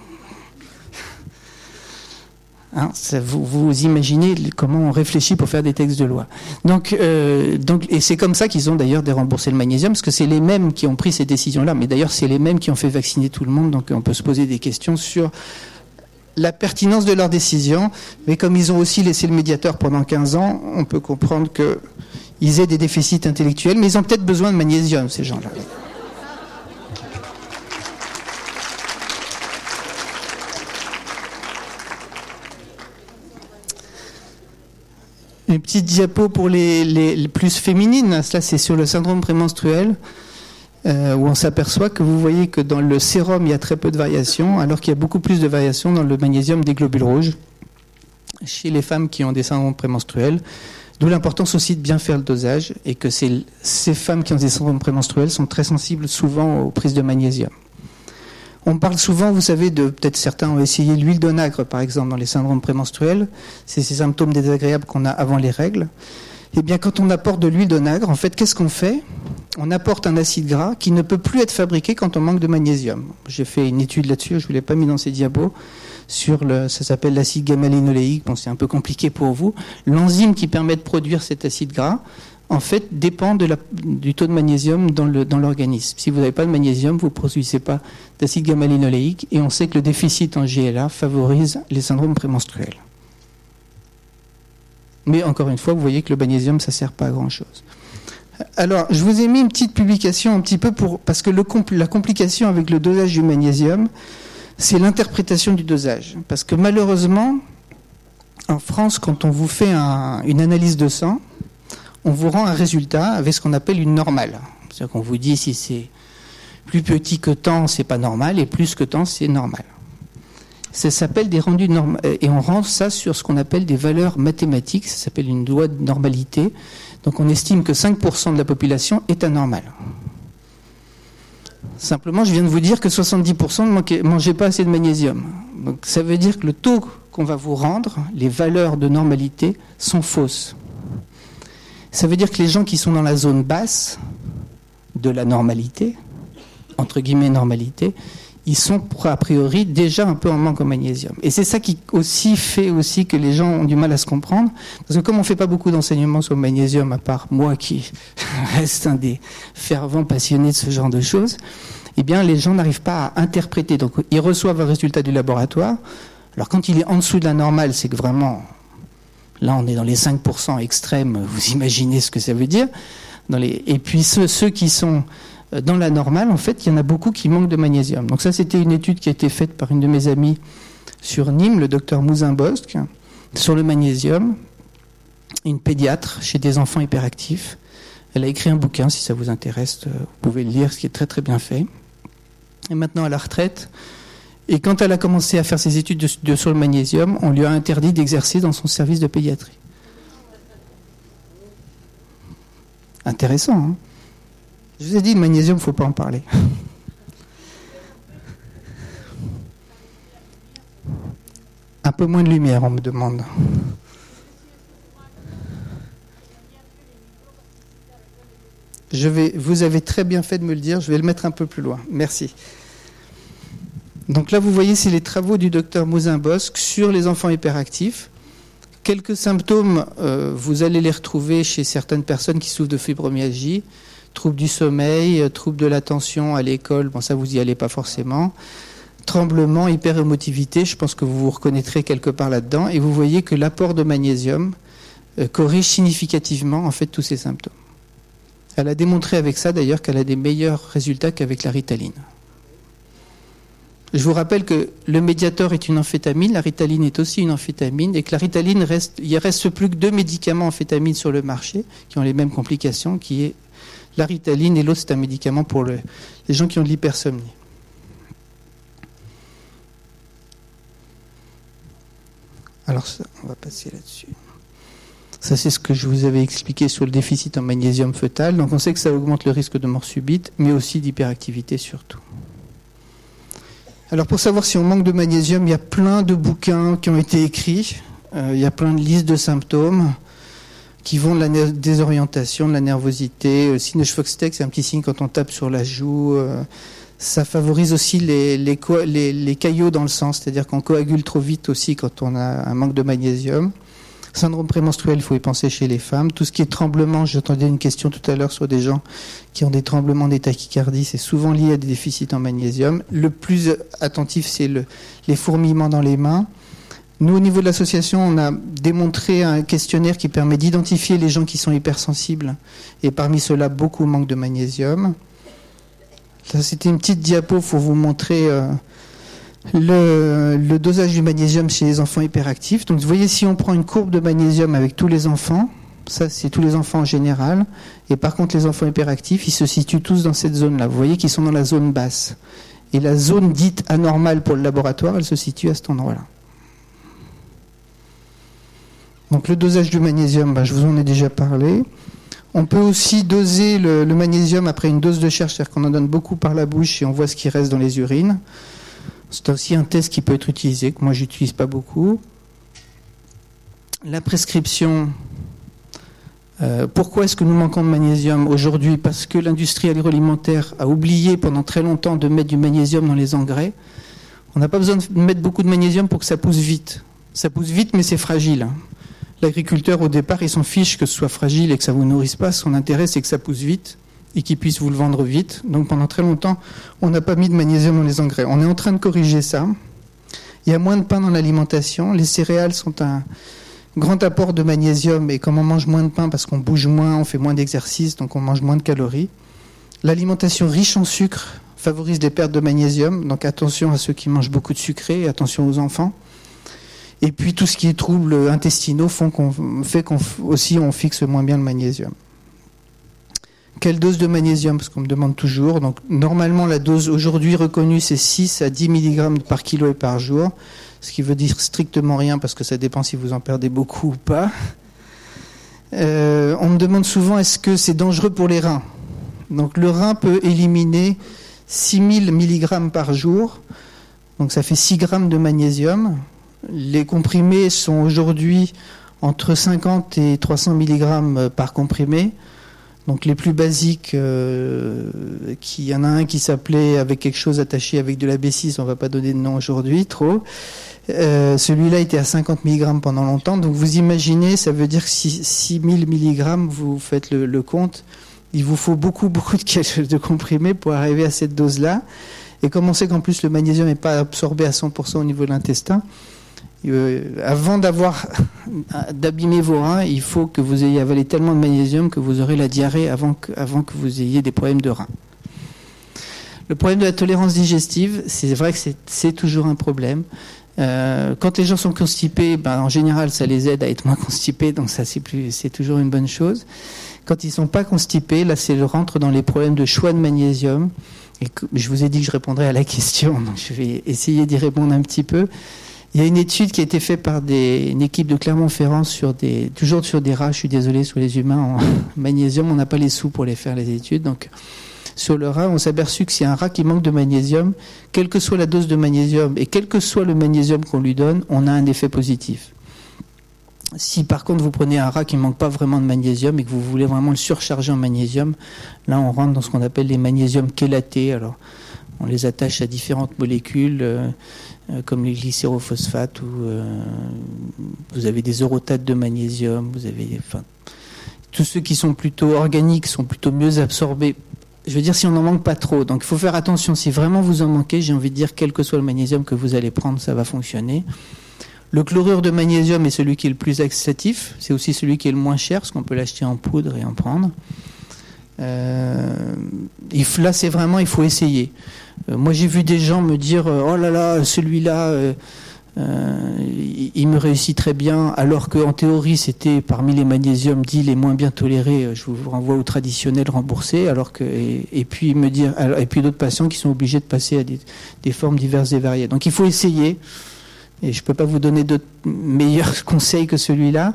Hein, ça, vous, vous imaginez comment on réfléchit pour faire des textes de loi. Donc, euh, donc, et c'est comme ça qu'ils ont d'ailleurs déremboursé le magnésium, parce que c'est les mêmes qui ont pris ces décisions-là, mais d'ailleurs c'est les mêmes qui ont fait vacciner tout le monde, donc on peut se poser des questions sur la pertinence de leurs décisions, mais comme ils ont aussi laissé le médiateur pendant quinze ans, on peut comprendre qu'ils aient des déficits intellectuels, mais ils ont peut-être besoin de magnésium, ces gens-là. Une petite diapo pour les, les, les plus féminines. Cela, c'est sur le syndrome prémenstruel, euh, où on s'aperçoit que vous voyez que dans le sérum, il y a très peu de variations, alors qu'il y a beaucoup plus de variations dans le magnésium des globules rouges chez les femmes qui ont des syndromes prémenstruels. D'où l'importance aussi de bien faire le dosage, et que ces, ces femmes qui ont des syndromes prémenstruels sont très sensibles souvent aux prises de magnésium. On parle souvent, vous savez, de peut-être certains ont essayé l'huile d'onagre, par exemple, dans les syndromes prémenstruels. C'est ces symptômes désagréables qu'on a avant les règles. Eh bien, quand on apporte de l'huile d'onagre, en fait, qu'est-ce qu'on fait ? On apporte un acide gras qui ne peut plus être fabriqué quand on manque de magnésium. J'ai fait une étude là-dessus, je ne vous l'ai pas mis dans ces diapos, sur le, ça s'appelle l'acide gamma-linoléique. Bon, c'est un peu compliqué pour vous. L'enzyme qui permet de produire cet acide gras, en fait, dépend de la, du taux de magnésium dans, le, dans l'organisme. Si vous n'avez pas de magnésium, vous ne produisez pas d'acide gamma-linoléique, et on sait que le déficit en G L A favorise les syndromes prémenstruels. Mais encore une fois, vous voyez que le magnésium, ça ne sert pas à grand-chose. Alors, je vous ai mis une petite publication un petit peu pour... Parce que le, la complication avec le dosage du magnésium, c'est l'interprétation du dosage. Parce que malheureusement, en France, quand on vous fait un, une analyse de sang, on vous rend un résultat avec ce qu'on appelle une normale. C'est-à-dire qu'on vous dit si c'est plus petit que tant, c'est pas normal, et plus que tant, c'est normal. Ça s'appelle des rendus normaux, et on rend ça sur ce qu'on appelle des valeurs mathématiques, ça s'appelle une loi de normalité. Donc on estime que cinq pour cent de la population est anormale. Simplement, je viens de vous dire que soixante-dix pour cent ne mangeaient pas assez de magnésium. Donc ça veut dire que le taux qu'on va vous rendre, les valeurs de normalité, sont fausses. Ça veut dire que les gens qui sont dans la zone basse de la normalité, entre guillemets normalité, ils sont a priori déjà un peu en manque en magnésium. Et c'est ça qui aussi fait aussi que les gens ont du mal à se comprendre, parce que comme on ne fait pas beaucoup d'enseignements sur le magnésium, à part moi qui reste un des fervents passionnés de ce genre de choses, eh bien les gens n'arrivent pas à interpréter. Donc ils reçoivent un résultat du laboratoire. Alors quand il est en dessous de la normale, c'est que vraiment Là, on est dans les cinq pour cent extrêmes, vous imaginez ce que ça veut dire. Dans les... Et puis ceux, ceux qui sont dans la normale, en fait, il y en a beaucoup qui manquent de magnésium. Donc ça, c'était une étude qui a été faite par une de mes amies sur Nîmes, le docteur Mouzin-Bosque, sur le magnésium, une pédiatre chez des enfants hyperactifs. Elle a écrit un bouquin, si ça vous intéresse, vous pouvez le lire, ce qui est très très bien fait. Et maintenant à la retraite. Et quand elle a commencé à faire ses études de, de, sur le magnésium, on lui a interdit d'exercer dans son service de pédiatrie. Intéressant, hein ? Je vous ai dit, le magnésium, il ne faut pas en parler. Un peu moins de lumière, on me demande. Je vais, vous avez très bien fait de me le dire, je vais le mettre un peu plus loin. Merci. Donc là, vous voyez, c'est les travaux du docteur Mouzin-Bosque sur les enfants hyperactifs. Quelques symptômes, euh, vous allez les retrouver chez certaines personnes qui souffrent de fibromyalgie. Troubles du sommeil, troubles de l'attention à l'école, bon ça vous y allez pas forcément. Tremblement, hyperémotivité, je pense que vous vous reconnaîtrez quelque part là-dedans. Et vous voyez que l'apport de magnésium euh, corrige significativement en fait tous ces symptômes. Elle a démontré avec ça d'ailleurs qu'elle a des meilleurs résultats qu'avec la Ritaline. Je vous rappelle que le Mediator est une amphétamine, la Ritaline est aussi une amphétamine, et que la Ritaline reste, il ne reste plus que deux médicaments amphétamines sur le marché qui ont les mêmes complications, qui est la Ritaline et l'autre c'est un médicament pour le, les gens qui ont de l'hypersomnie. Alors ça, on va passer là-dessus. Ça, c'est ce que je vous avais expliqué sur le déficit en magnésium fœtal. Donc, on sait que ça augmente le risque de mort subite, mais aussi d'hyperactivité surtout. Alors, pour savoir si on manque de magnésium, il y a plein de bouquins qui ont été écrits. Euh, il y a plein de listes de symptômes qui vont de la désorientation, de la nervosité. Le signe de Foxtec, c'est un petit signe quand on tape sur la joue. Euh, ça favorise aussi les, les, les, les caillots dans le sang, c'est-à-dire qu'on coagule trop vite aussi quand on a un manque de magnésium. Syndrome prémenstruel, il faut y penser chez les femmes. Tout ce qui est tremblement, j'entendais une question tout à l'heure sur des gens qui ont des tremblements, des tachycardies, c'est souvent lié à des déficits en magnésium. Le plus attentif, c'est le, les fourmillements dans les mains. Nous, au niveau de l'association, on a démontré un questionnaire qui permet d'identifier les gens qui sont hypersensibles. Et parmi ceux-là, beaucoup manquent de magnésium. Là, c'était une petite diapo pour vous montrer... Euh, Le, le dosage du magnésium chez les enfants hyperactifs. Donc vous voyez, si on prend une courbe de magnésium avec tous les enfants, ça c'est tous les enfants en général, et par contre les enfants hyperactifs, ils se situent tous dans cette zone-là. Vous voyez qu'ils sont dans la zone basse. Et la zone dite anormale pour le laboratoire, elle se situe à cet endroit-là. Donc le dosage du magnésium, ben, je vous en ai déjà parlé. On peut aussi doser le, le magnésium après une dose de chair, c'est-à-dire qu'on en donne beaucoup par la bouche et on voit ce qui reste dans les urines. C'est aussi un test qui peut être utilisé, que moi je n'utilise pas beaucoup. La prescription. Euh, pourquoi est-ce que nous manquons de magnésium aujourd'hui ? Parce que l'industrie agroalimentaire a oublié pendant très longtemps de mettre du magnésium dans les engrais. On n'a pas besoin de mettre beaucoup de magnésium pour que ça pousse vite. Ça pousse vite, mais c'est fragile. L'agriculteur, au départ, il s'en fiche que ce soit fragile et que ça ne vous nourrisse pas. Son intérêt, c'est que ça pousse vite et qu'ils puissent vous le vendre vite. Donc pendant très longtemps, on n'a pas mis de magnésium dans les engrais. On est en train de corriger ça. Il y a moins de pain dans l'alimentation. Les céréales sont un grand apport de magnésium, et comme on mange moins de pain parce qu'on bouge moins, on fait moins d'exercice, donc on mange moins de calories. L'alimentation riche en sucre favorise des pertes de magnésium, donc attention à ceux qui mangent beaucoup de sucré, et attention aux enfants. Et puis tout ce qui est troubles intestinaux font qu'on fait qu'on aussi on fixe moins bien le magnésium. Quelle dose de magnésium ? Parce qu'on me demande toujours. Donc, normalement, la dose aujourd'hui reconnue, c'est six à dix milligrammes par kilo et par jour. Ce qui veut dire strictement rien, parce que ça dépend si vous en perdez beaucoup ou pas. Euh, on me demande souvent, est-ce que c'est dangereux pour les reins ? Donc, le rein peut éliminer six mille milligrammes par jour. Donc, ça fait six grammes de magnésium. Les comprimés sont aujourd'hui entre cinquante et trois cents milligrammes par comprimé. Donc les plus basiques, euh, qui, il y en a un qui s'appelait avec quelque chose attaché avec de la B six, on ne va pas donner de nom aujourd'hui, trop. Euh, celui-là était à cinquante milligrammes pendant longtemps. Donc vous imaginez, ça veut dire que six mille milligrammes, vous faites le, le compte, il vous faut beaucoup, beaucoup de, de comprimés pour arriver à cette dose-là. Et comme on sait qu'en plus le magnésium n'est pas absorbé à cent pour cent au niveau de l'intestin, Euh, avant d'avoir d'abîmer vos reins, il faut que vous ayez avalé tellement de magnésium que vous aurez la diarrhée avant que, avant que vous ayez des problèmes de reins. Le problème de la tolérance digestive, c'est vrai que c'est, c'est toujours un problème. Euh, quand les gens sont constipés, ben, en général, ça les aide à être moins constipés, donc ça, c'est, plus, c'est toujours une bonne chose. Quand ils ne sont pas constipés, là, c'est le rentre dans les problèmes de choix de magnésium. Et que, je vous ai dit que je répondrais à la question, donc je vais essayer d'y répondre un petit peu. Il y a une étude qui a été faite par des, une équipe de Clermont-Ferrand sur des, toujours sur des rats, je suis désolé, sur les humains en magnésium, on n'a pas les sous pour les faire les études, donc sur le rat, on s'est aperçu que si un rat qui manque de magnésium, quelle que soit la dose de magnésium et quel que soit le magnésium qu'on lui donne, on a un effet positif. Si par contre vous prenez un rat qui ne manque pas vraiment de magnésium et que vous voulez vraiment le surcharger en magnésium, là on rentre dans ce qu'on appelle les magnésiums chélatés. Alors on les attache à différentes molécules euh, euh, comme les glycérophosphates, où euh, vous avez des eurotates de magnésium, vous avez, enfin, tous ceux qui sont plutôt organiques sont plutôt mieux absorbés. Je veux dire, si on n'en manque pas trop. Donc il faut faire attention, si vraiment vous en manquez, j'ai envie de dire, quel que soit le magnésium que vous allez prendre, ça va fonctionner. Le chlorure de magnésium est celui qui est le plus laxatif, c'est aussi celui qui est le moins cher, parce qu'on peut l'acheter en poudre et en prendre. Euh, là, c'est vraiment, il faut essayer. Euh, moi, j'ai vu des gens me dire, oh là là, celui-là, euh, euh, il, il me réussit très bien, alors qu'en théorie, c'était parmi les magnésiums dits les moins bien tolérés. Je vous renvoie au traditionnel remboursé, alors que et, et puis me dire, et puis d'autres patients qui sont obligés de passer à des, des formes diverses et variées. Donc, il faut essayer. Et je ne peux pas vous donner de meilleurs conseils que celui-là.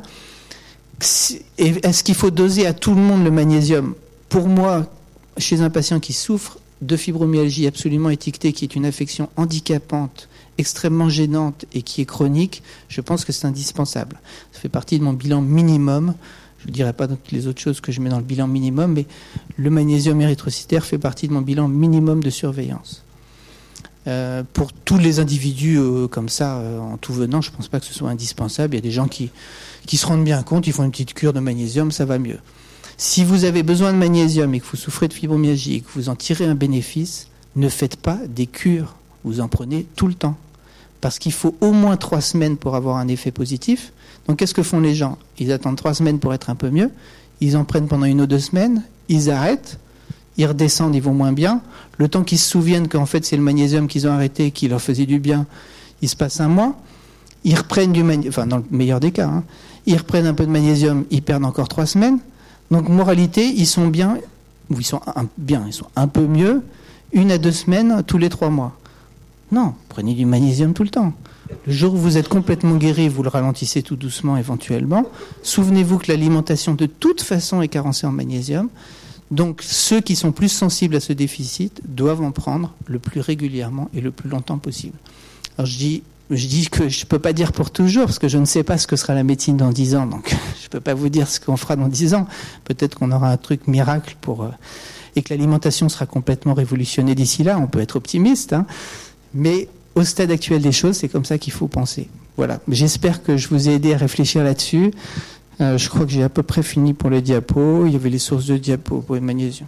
Et est-ce qu'il faut doser à tout le monde le magnésium ? Pour moi, chez un patient qui souffre de fibromyalgie absolument étiquetée, qui est une affection handicapante, extrêmement gênante et qui est chronique, je pense que c'est indispensable. Ça fait partie de mon bilan minimum. Je ne dirai pas toutes les autres choses que je mets dans le bilan minimum, mais le magnésium érythrocytaire fait partie de mon bilan minimum de surveillance. Euh, pour tous les individus euh, comme ça, euh, en tout venant, je ne pense pas que ce soit indispensable. Il y a des gens qui, qui se rendent bien compte, ils font une petite cure de magnésium, ça va mieux. Si vous avez besoin de magnésium et que vous souffrez de fibromyalgie et que vous en tirez un bénéfice, ne faites pas des cures, vous en prenez tout le temps. Parce qu'il faut au moins trois semaines pour avoir un effet positif. Donc qu'est-ce que font les gens ? Ils attendent trois semaines pour être un peu mieux, ils en prennent pendant une ou deux semaines, ils arrêtent, ils redescendent, ils vont moins bien. Le temps qu'ils se souviennent qu'en fait c'est le magnésium qu'ils ont arrêté, qui leur faisait du bien, il se passe un mois. Ils reprennent du magnésium, enfin dans le meilleur des cas, hein, ils reprennent un peu de magnésium, ils perdent encore trois semaines. Donc moralité, ils sont bien, ou ils sont un, bien, ils sont un peu mieux, une à deux semaines tous les trois mois. Non, prenez du magnésium tout le temps. Le jour où vous êtes complètement guéri, vous le ralentissez tout doucement éventuellement. Souvenez-vous que l'alimentation de toute façon est carencée en magnésium. Donc ceux qui sont plus sensibles à ce déficit doivent en prendre le plus régulièrement et le plus longtemps possible. Alors je dis, je dis que je ne peux pas dire pour toujours, parce que je ne sais pas ce que sera la médecine dans dix ans, donc je ne peux pas vous dire ce qu'on fera dans dix ans. Peut-être qu'on aura un truc miracle pour, euh, et que l'alimentation sera complètement révolutionnée d'ici là, on peut être optimiste, hein. Mais au stade actuel des choses, c'est comme ça qu'il faut penser. Voilà. J'espère que je vous ai aidé à réfléchir là-dessus. Euh, je crois que j'ai à peu près fini pour le diapo. Il y avait les sources de diapo pour le magnésium.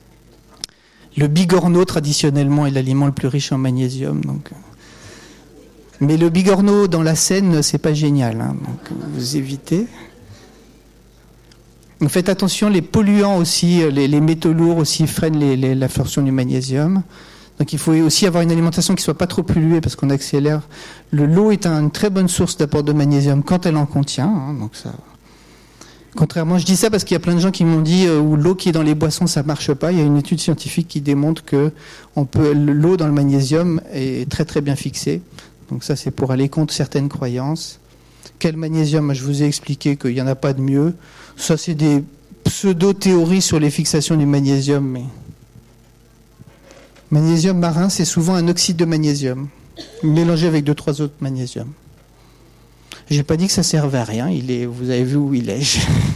Le bigorneau, traditionnellement, est l'aliment le plus riche en magnésium. Donc... Mais le bigorneau dans la Seine, c'est pas génial. Hein, donc vous évitez. Donc faites attention, les polluants aussi, les, les métaux lourds aussi freinent les, les, l'absorption du magnésium. Donc il faut aussi avoir une alimentation qui ne soit pas trop polluée parce qu'on accélère. Le, l'eau est une très bonne source d'apport de magnésium quand elle en contient. Hein, donc ça... Contrairement, je dis ça parce qu'il y a plein de gens qui m'ont dit euh, où l'eau qui est dans les boissons, ça marche pas. Il y a une étude scientifique qui démontre que on peut, l'eau dans le magnésium est très très bien fixée. Donc ça, c'est pour aller contre certaines croyances. Quel magnésium ? Je vous ai expliqué qu'il n'y en a pas de mieux. Ça, c'est des pseudo-théories sur les fixations du magnésium. Mais magnésium marin, c'est souvent un oxyde de magnésium mélangé avec deux trois autres magnésiums. J'ai pas dit que ça servait à rien. Il est, vous avez vu où il est.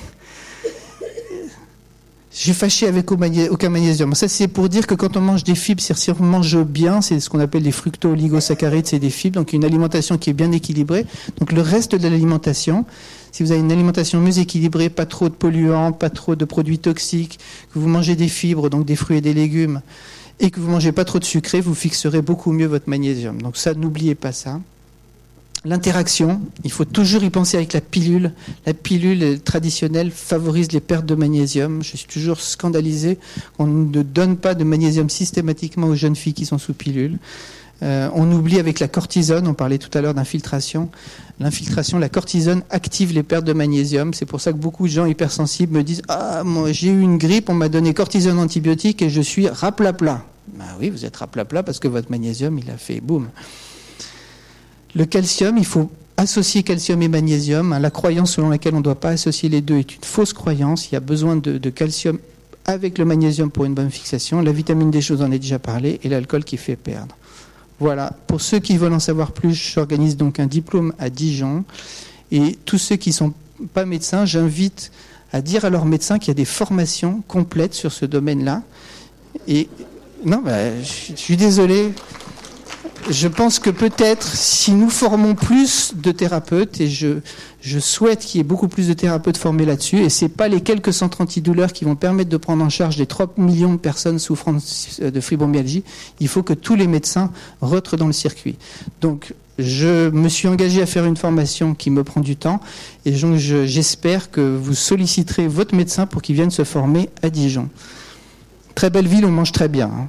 J'ai fâché avec aucun magnésium. Ça, c'est pour dire que quand on mange des fibres, si on mange bien, c'est ce qu'on appelle des fructo-oligosaccharides, c'est des fibres, donc une alimentation qui est bien équilibrée. Donc le reste de l'alimentation, si vous avez une alimentation mieux équilibrée, pas trop de polluants, pas trop de produits toxiques, que vous mangez des fibres, donc des fruits et des légumes, et que vous mangez pas trop de sucré, vous fixerez beaucoup mieux votre magnésium. Donc ça, n'oubliez pas ça. L'interaction, il faut toujours y penser avec la pilule. La pilule traditionnelle favorise les pertes de magnésium. Je suis toujours scandalisé qu'on ne donne pas de magnésium systématiquement aux jeunes filles qui sont sous pilule. Euh, on oublie avec la cortisone, on parlait tout à l'heure d'infiltration. L'infiltration, la cortisone active les pertes de magnésium. C'est pour ça que beaucoup de gens hypersensibles me disent « Ah, moi j'ai eu une grippe, on m'a donné cortisone antibiotique et je suis raplapla. » Ben oui, vous êtes raplapla parce que votre magnésium, il a fait boum. Le calcium, il faut associer calcium et magnésium. La croyance selon laquelle on ne doit pas associer les deux est une fausse croyance. Il y a besoin de, de calcium avec le magnésium pour une bonne fixation. La vitamine D, je vous en ai déjà parlé, et l'alcool qui fait perdre. Voilà. Pour ceux qui veulent en savoir plus, j'organise donc un diplôme à Dijon. Et tous ceux qui ne sont pas médecins, j'invite à dire à leurs médecins qu'il y a des formations complètes sur ce domaine-là. Et non, bah, je, je suis désolé. Je pense que peut-être, si nous formons plus de thérapeutes, et je, je souhaite qu'il y ait beaucoup plus de thérapeutes formés là-dessus, et ce n'est pas les quelques centres antidouleurs qui vont permettre de prendre en charge les trois millions de personnes souffrant de fibromyalgie, il faut que tous les médecins rentrent dans le circuit. Donc, je me suis engagé à faire une formation qui me prend du temps, et donc je, j'espère que vous solliciterez votre médecin pour qu'il vienne se former à Dijon. Très belle ville, on mange très bien, hein.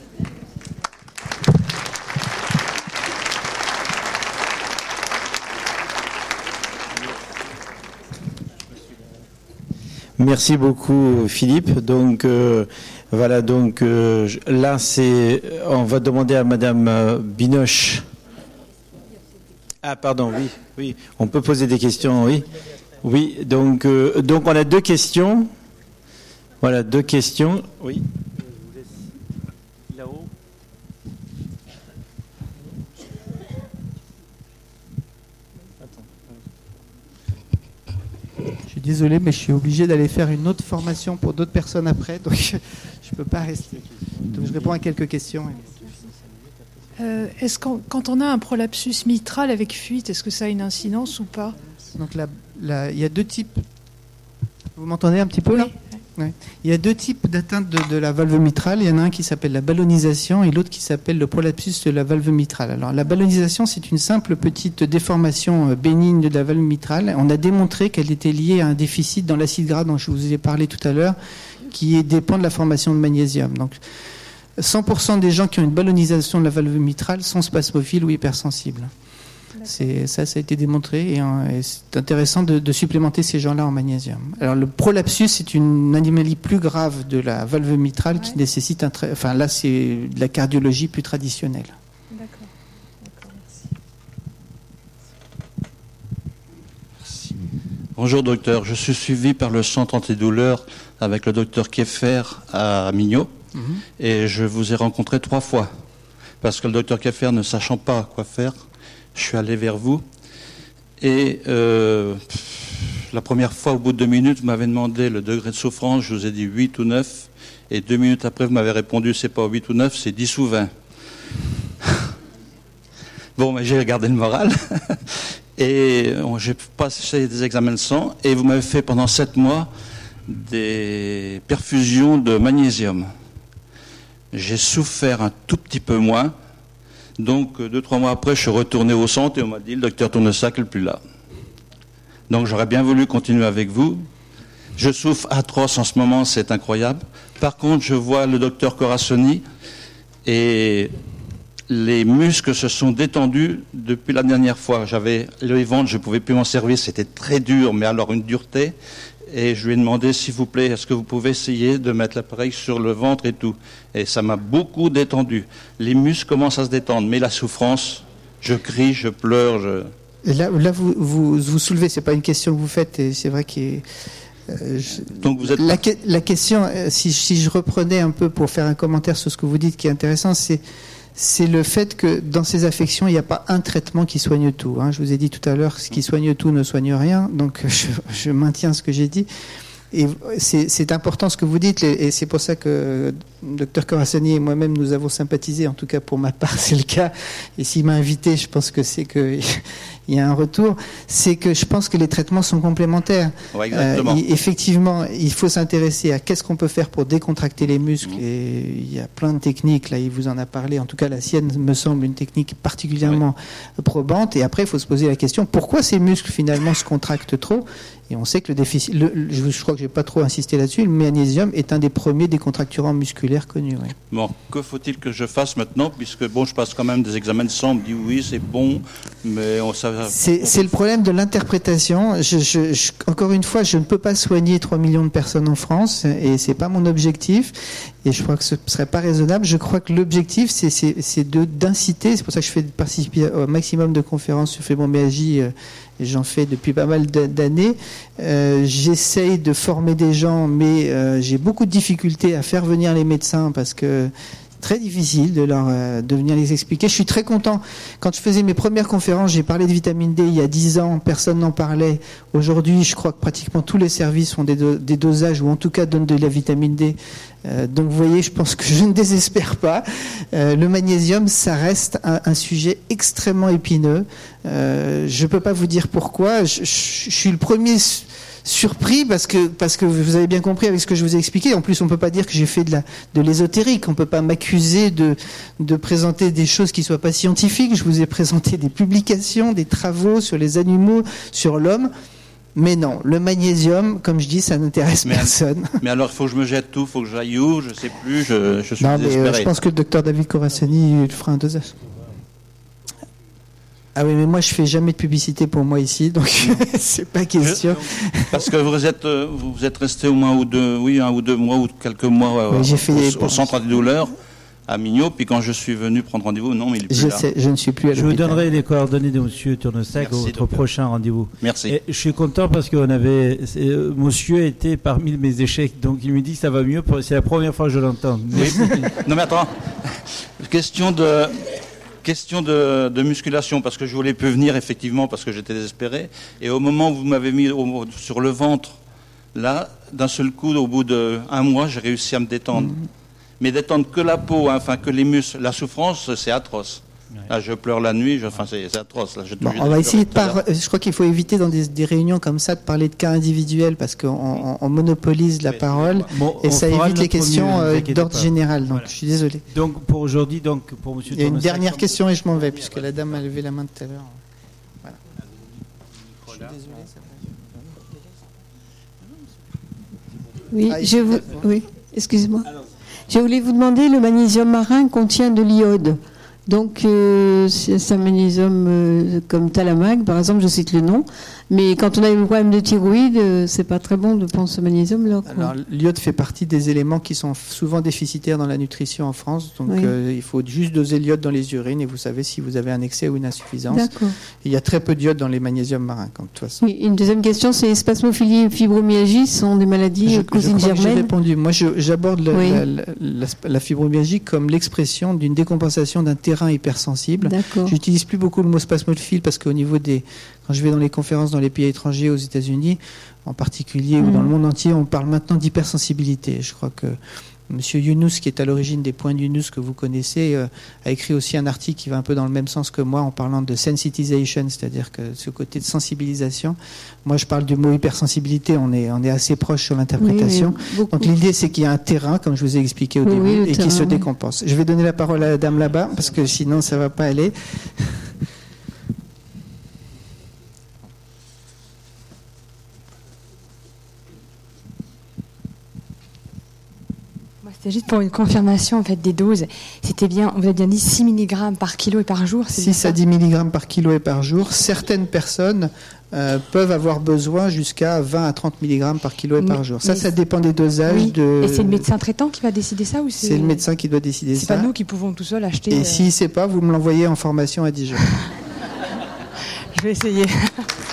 Merci beaucoup Philippe. Donc euh, voilà, donc euh, là c'est, on va demander à Madame euh, Binoche. Ah pardon, oui, oui, on peut poser des questions, oui, oui. Donc euh, donc on a deux questions. Voilà, deux questions. Oui. Là-haut. Je suis désolé, mais je suis obligé d'aller faire une autre formation pour d'autres personnes après, donc je ne peux pas rester. Donc je réponds à quelques questions. Euh, est-ce qu'on, quand on a un prolapsus mitral avec fuite, est-ce que ça a une incidence ou pas? Donc là, là, il y a deux types. Vous m'entendez un petit peu là? Oui. Ouais. Il y a deux types d'atteinte de, de la valve mitrale. Il y en a un qui s'appelle la ballonisation et l'autre qui s'appelle le prolapsus de la valve mitrale. Alors la ballonisation, c'est une simple petite déformation bénigne de la valve mitrale. On a démontré qu'elle était liée à un déficit dans l'acide gras dont je vous ai parlé tout à l'heure, qui dépend de la formation de magnésium. Donc cent pour cent des gens qui ont une ballonisation de la valve mitrale sont spasmophiles ou hypersensibles. C'est, ça, ça a été démontré et, hein, et c'est intéressant de, de supplémenter ces gens-là en magnésium. Alors le prolapsus, c'est une anomalie plus grave de la valve mitrale ouais. qui nécessite un tra- enfin là c'est de la cardiologie plus traditionnelle. D'accord. D'accord, merci. Bonjour docteur, je suis suivi par le centre antidouleur avec le docteur Keffer à Mignot mm-hmm. et je vous ai rencontré trois fois parce que le docteur Keffer ne sachant pas quoi faire, je suis allé vers vous et euh, la première fois, au bout de deux minutes, vous m'avez demandé le degré de souffrance, je vous ai dit huit ou neuf et deux minutes après, vous m'avez répondu c'est pas huit ou neuf, c'est dix ou vingt. Bon, mais j'ai gardé le moral et bon, j'ai passé des examens de sang et vous m'avez fait pendant sept mois des perfusions de magnésium. J'ai souffert un tout petit peu moins. Donc, deux, trois mois après, je suis retourné au centre et on m'a dit, le docteur Tournesac n'est plus là. Donc, j'aurais bien voulu continuer avec vous. Je souffre atroce en ce moment, c'est incroyable. Par contre, je vois le docteur Corassoni et les muscles se sont détendus depuis la dernière fois. J'avais le ventre, je ne pouvais plus m'en servir, c'était très dur, mais alors une dureté. Et je lui ai demandé, s'il vous plaît, est-ce que vous pouvez essayer de mettre l'appareil sur le ventre et tout. Et ça m'a beaucoup détendu. Les muscles commencent à se détendre, mais la souffrance, je crie, je pleure. Je... Et là, là vous, vous vous soulevez, c'est pas une question que vous faites, et c'est vrai que euh, je... Donc vous êtes... la, la question, si, si je reprenais un peu pour faire un commentaire sur ce que vous dites qui est intéressant, c'est c'est le fait que dans ces affections, il n'y a pas un traitement qui soigne tout. Hein. Je vous ai dit tout à l'heure, ce qui soigne tout ne soigne rien. Donc, je, je maintiens ce que j'ai dit. Et c'est, c'est important ce que vous dites, et c'est pour ça que docteur Corassoni et moi-même, nous avons sympathisé. En tout cas, pour ma part, c'est le cas. Et s'il m'a invité, je pense que c'est que il y a un retour, c'est que je pense que les traitements sont complémentaires. Ouais, exactement. Euh, effectivement, il faut s'intéresser à qu'est-ce qu'on peut faire pour décontracter les muscles. Mmh. Et il y a plein de techniques. Là, il vous en a parlé. En tout cas, la sienne me semble une technique particulièrement oui. probante. Et après, il faut se poser la question pourquoi ces muscles finalement se contractent trop. Et on sait que le déficit, le, je, je crois que je n'ai pas trop insisté là-dessus, le magnésium est un des premiers décontracturants musculaires connus. Oui. Bon, que faut-il que je fasse maintenant, puisque bon, je passe quand même des examens de sang, on me dit oui, c'est bon, mais on ça. C'est, c'est le problème de l'interprétation. Je, je, je, encore une fois, je ne peux pas soigner trois millions de personnes en France, et c'est pas mon objectif. Et je crois que ce ne serait pas raisonnable. Je crois que l'objectif, c'est, c'est, c'est de d'inciter. C'est pour ça que je fais participer au maximum de conférences sur fibromyalgie. Euh, J'en fais depuis pas mal d'années. Euh, j'essaye de former des gens, mais euh, j'ai beaucoup de difficultés à faire venir les médecins parce que c'est très difficile de leur euh, de venir les expliquer. Je suis très content. Quand je faisais mes premières conférences, j'ai parlé de vitamine D il y a dix ans, personne n'en parlait. Aujourd'hui, je crois que pratiquement tous les services font des, do- des dosages ou en tout cas donnent de la vitamine D. Euh, donc vous voyez, je pense que je ne désespère pas. Euh, le magnésium, ça reste un, un sujet extrêmement épineux. Euh, je ne peux pas vous dire pourquoi. Je, je, je suis le premier surpris parce que parce que vous avez bien compris avec ce que je vous ai expliqué. En plus, on ne peut pas dire que j'ai fait de la de l'ésotérique. On ne peut pas m'accuser de de présenter des choses qui soient pas scientifiques. Je vous ai présenté des publications, des travaux sur les animaux, sur l'homme. Mais non, le magnésium, comme je dis, ça n'intéresse mais personne. Mais alors, il faut que je me jette tout, il faut que j'aille où, je ne sais plus, je, je suis non, désespéré. Mais, euh, je pense que le docteur David Corassani il fera un dosage. Ah oui, mais moi, je fais jamais de publicité pour moi ici, donc c'est pas question. Je, parce que vous êtes, vous êtes resté au moins ou deux, oui, un ou deux mois ou quelques mois oui, euh, j'ai fait au, au centre antidouleur à Mignot, puis quand je suis venu prendre rendez-vous, non, mais il est plus je là. Sais, je ne suis plus à Je l'hôpital. vous donnerai les coordonnées de monsieur Tournesac au votre prochain rendez-vous. Merci. Et je suis content parce qu'on avait, euh, monsieur était parmi mes échecs, donc il me dit que ça va mieux, pour, c'est la première fois que je l'entends. Oui. Non mais attends, question de... Question de, de musculation, parce que je voulais plus venir effectivement, parce que j'étais désespéré. Et au moment où vous m'avez mis au, sur le ventre, là, d'un seul coup, au bout d'un mois, j'ai réussi à me détendre. Mmh. Mais détendre que la peau, hein, enfin que les muscles, la souffrance, c'est atroce. Ouais. Là, je pleure la nuit, je, enfin, c'est, c'est atroce. Là, je bon, on va essayer de par... Je crois qu'il faut éviter dans des, des réunions comme ça de parler de cas individuels parce qu'on on, on monopolise la oui, parole bon, et ça évite les questions euh, d'ordre pas. général. Donc, voilà. Je suis désolé. Donc, pour aujourd'hui, donc pour monsieur. Il y a une dernière comme... question et je m'en vais puisque la dame a levé la main tout à l'heure. Voilà. Je suis désolé. Ça oui, ah, je vous... oui, excusez-moi. Alors, je voulais vous demander, le magnésium marin contient de l'iode. Donc, euh, c'est un magnésium euh, comme Talamag, par exemple, je cite le nom. Mais quand on a un problème de thyroïde, euh, c'est pas très bon de prendre ce magnésium-là. Quoi. Alors, l'iode fait partie des éléments qui sont souvent déficitaires dans la nutrition en France. Donc, oui. euh, il faut juste doser l'iode dans les urines et vous savez si vous avez un excès ou une insuffisance. D'accord. Il y a très peu d'iode dans les magnésiums marins, de toute façon. Oui, une deuxième question, c'est spasmophilie et fibromyalgie sont des maladies je, cousines je germaines. J'ai répondu. Moi, je, j'aborde la, oui. la, la, la, la fibromyalgie comme l'expression d'une décompensation d'un terrain hypersensible. D'accord. J'utilise plus beaucoup le mot spasmophile parce qu'au niveau des, quand je vais dans les conférences dans les pays étrangers, aux États-Unis en particulier, mmh. ou dans le monde entier, on parle maintenant d'hypersensibilité. Je crois que M. Younous, qui est à l'origine des points de Younous que vous connaissez, euh, a écrit aussi un article qui va un peu dans le même sens que moi en parlant de sensitization, c'est-à-dire que ce côté de sensibilisation. Moi, je parle du mot hypersensibilité, on est, on est assez proche sur l'interprétation. Oui, donc l'idée, c'est qu'il y a un terrain, comme je vous ai expliqué au oui, début, oui, et qui se décompense. Je vais donner la parole à la dame là-bas, parce que sinon, ça ne va pas aller. C'était juste pour une confirmation en fait des doses. C'était bien, vous avez bien dit six milligrammes par kilo et par jour. C'est six à dix milligrammes par kilo et par jour. Certaines personnes euh, peuvent avoir besoin jusqu'à vingt à trente milligrammes par kilo et mais, par jour. Ça, ça dépend des dosages. Oui. De... Et c'est le médecin traitant qui va décider ça ou c'est... c'est le médecin qui doit décider c'est ça. C'est pas nous qui pouvons tout seul acheter. Et euh... s'il ne sait pas, vous me l'envoyez en formation à Dijon. Je vais essayer.